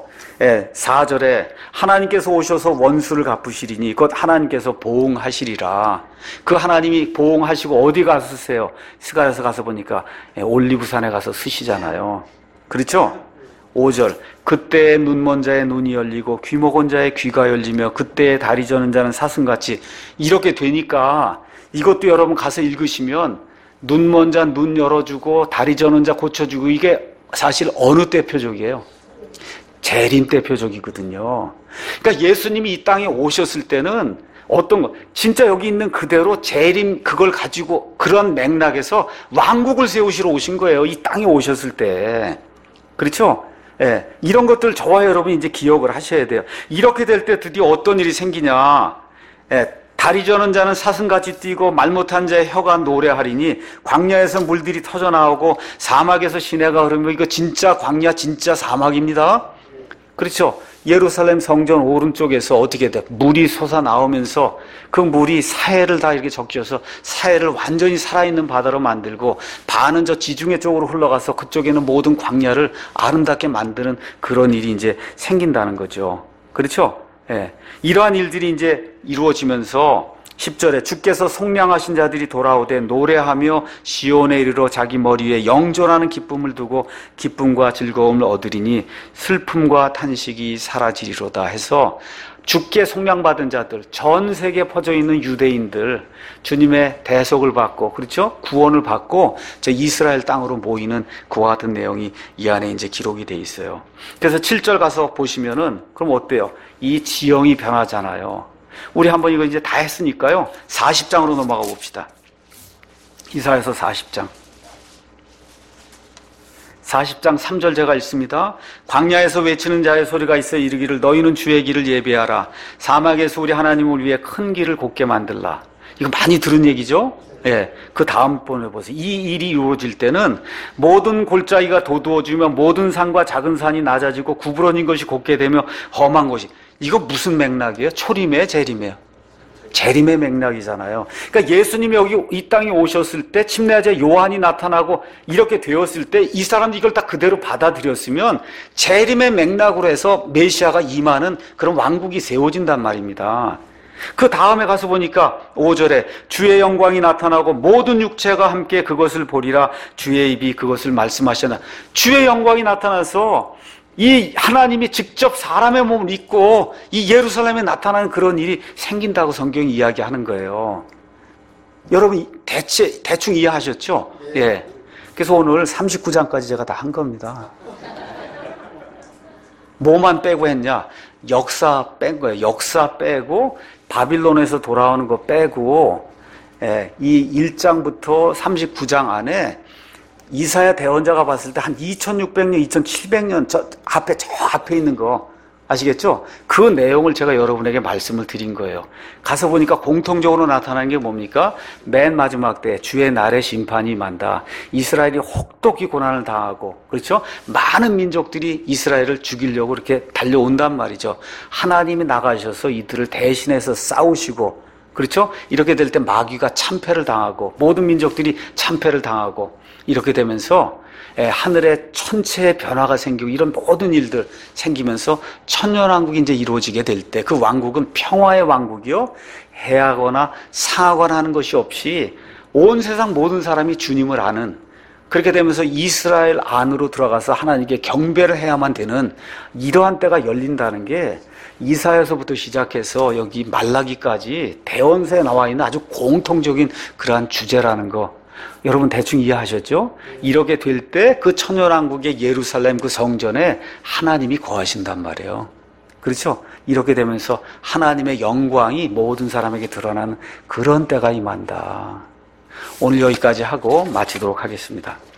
A: 4절에 하나님께서 오셔서 원수를 갚으시리니 곧 하나님께서 보응하시리라. 그 하나님이 보응하시고 어디 가서 쓰세요? 스가랴서 가서 보니까 올리브산에 가서 쓰시잖아요. 그렇죠? 5절 그때 눈먼 자의 눈이 열리고 귀 먹은 자의 귀가 열리며 그때 다리 저는 자는 사슴같이 이렇게 되니까 이것도 여러분 가서 읽으시면 눈먼 자 눈 열어주고 다리 저는 자 고쳐주고 이게 사실 어느 때 표적이에요? 재림 때 표적이거든요. 그러니까 예수님이 이 땅에 오셨을 때는 어떤 거 진짜 여기 있는 그대로 재림 그걸 가지고 그런 맥락에서 왕국을 세우시러 오신 거예요. 이 땅에 오셨을 때. 그렇죠? 예, 이런 것들 저와 여러분이 이제 기억을 하셔야 돼요. 이렇게 될 때 드디어 어떤 일이 생기냐? 다리 저는 자는 사슴같이 뛰고 말 못한 자의 혀가 노래하리니 광야에서 물들이 터져나오고 사막에서 시내가 흐르며 이거 진짜 광야 진짜 사막입니다. 그렇죠? 예루살렘 성전 오른쪽에서 어떻게 돼? 물이 솟아나오면서 그 물이 사해를 다 이렇게 적셔서 사해를 완전히 살아있는 바다로 만들고 반은 저 지중해 쪽으로 흘러가서 그쪽에는 모든 광야를 아름답게 만드는 그런 일이 이제 생긴다는 거죠. 그렇죠? 예. 이러한 일들이 이제 이루어지면서 10절에 주께서 속량하신 자들이 돌아오되 노래하며 시온에 이르러 자기 머리 위에 영존하는 기쁨을 두고 기쁨과 즐거움을 얻으리니 슬픔과 탄식이 사라지리로다 해서 주께 속량받은 자들 전 세계에 퍼져 있는 유대인들 주님의 대속을 받고 그렇죠? 구원을 받고 저 이스라엘 땅으로 모이는 그와 같은 내용이 이 안에 이제 기록이 돼 있어요. 그래서 7절 가서 보시면은 그럼 어때요? 이 지형이 변하잖아요. 우리 한번 이거 이제 다 했으니까요. 40장으로 넘어가 봅시다. 이사야서 40장. 40장 3절 제가 읽습니다. 광야에서 외치는 자의 소리가 있어 이르기를 너희는 주의 길을 예비하라. 사막에서 우리 하나님을 위해 큰 길을 곱게 만들라. 이거 많이 들은 얘기죠? 예. 그 다음 번에 보세요. 이 일이 이루어질 때는 모든 골짜기가 도두어지며 모든 산과 작은 산이 낮아지고 구부러진 것이 곱게 되며 험한 것이 이거 무슨 맥락이에요? 초림이에요? 재림이에요? 재림의 맥락이잖아요. 그러니까 예수님이 여기 이 땅에 오셨을 때 침례자 요한이 나타나고 이렇게 되었을 때 이 사람들이 이걸 다 그대로 받아들였으면 재림의 맥락으로 해서 메시아가 임하는 그런 왕국이 세워진단 말입니다. 그 다음에 가서 보니까 5절에 주의 영광이 나타나고 모든 육체가 함께 그것을 보리라 주의 입이 그것을 말씀하셨나. 주의 영광이 나타나서 이 하나님이 직접 사람의 몸을 입고 이 예루살렘에 나타나는 그런 일이 생긴다고 성경이 이야기하는 거예요. 여러분 대충 이해하셨죠? 예. 그래서 오늘 39장까지 제가 다 한 겁니다. 뭐만 빼고 했냐? 역사 뺀 거예요. 역사 빼고 바빌론에서 돌아오는 거 빼고, 예, 이 1장부터 39장 안에 이사야 대언자가 봤을 때 한 2600년, 2700년 저 앞에 있는 거 아시겠죠? 그 내용을 제가 여러분에게 말씀을 드린 거예요. 가서 보니까 공통적으로 나타나는 게 뭡니까? 맨 마지막 때 주의 날에 심판이 임한다. 이스라엘이 혹독히 고난을 당하고, 그렇죠? 많은 민족들이 이스라엘을 죽이려고 이렇게 달려온단 말이죠. 하나님이 나가셔서 이들을 대신해서 싸우시고, 그렇죠? 이렇게 될 때 마귀가 참패를 당하고 모든 민족들이 참패를 당하고 이렇게 되면서 하늘에 천체의 변화가 생기고 이런 모든 일들 생기면서 천년왕국이 이제 이루어지게 될 때 그 왕국은 평화의 왕국이요, 해하거나 상하거나 하는 것이 없이 온 세상 모든 사람이 주님을 아는, 그렇게 되면서 이스라엘 안으로 들어가서 하나님께 경배를 해야만 되는 이러한 때가 열린다는 게 이사야서부터 시작해서 여기 말라기까지 대언서에 나와 있는 아주 공통적인 그러한 주제라는 거 여러분 대충 이해하셨죠? 이렇게 될 때 그 천년왕국의 예루살렘 그 성전에 하나님이 거하신단 말이에요. 그렇죠? 이렇게 되면서 하나님의 영광이 모든 사람에게 드러나는 그런 때가 임한다. 오늘 여기까지 하고 마치도록 하겠습니다.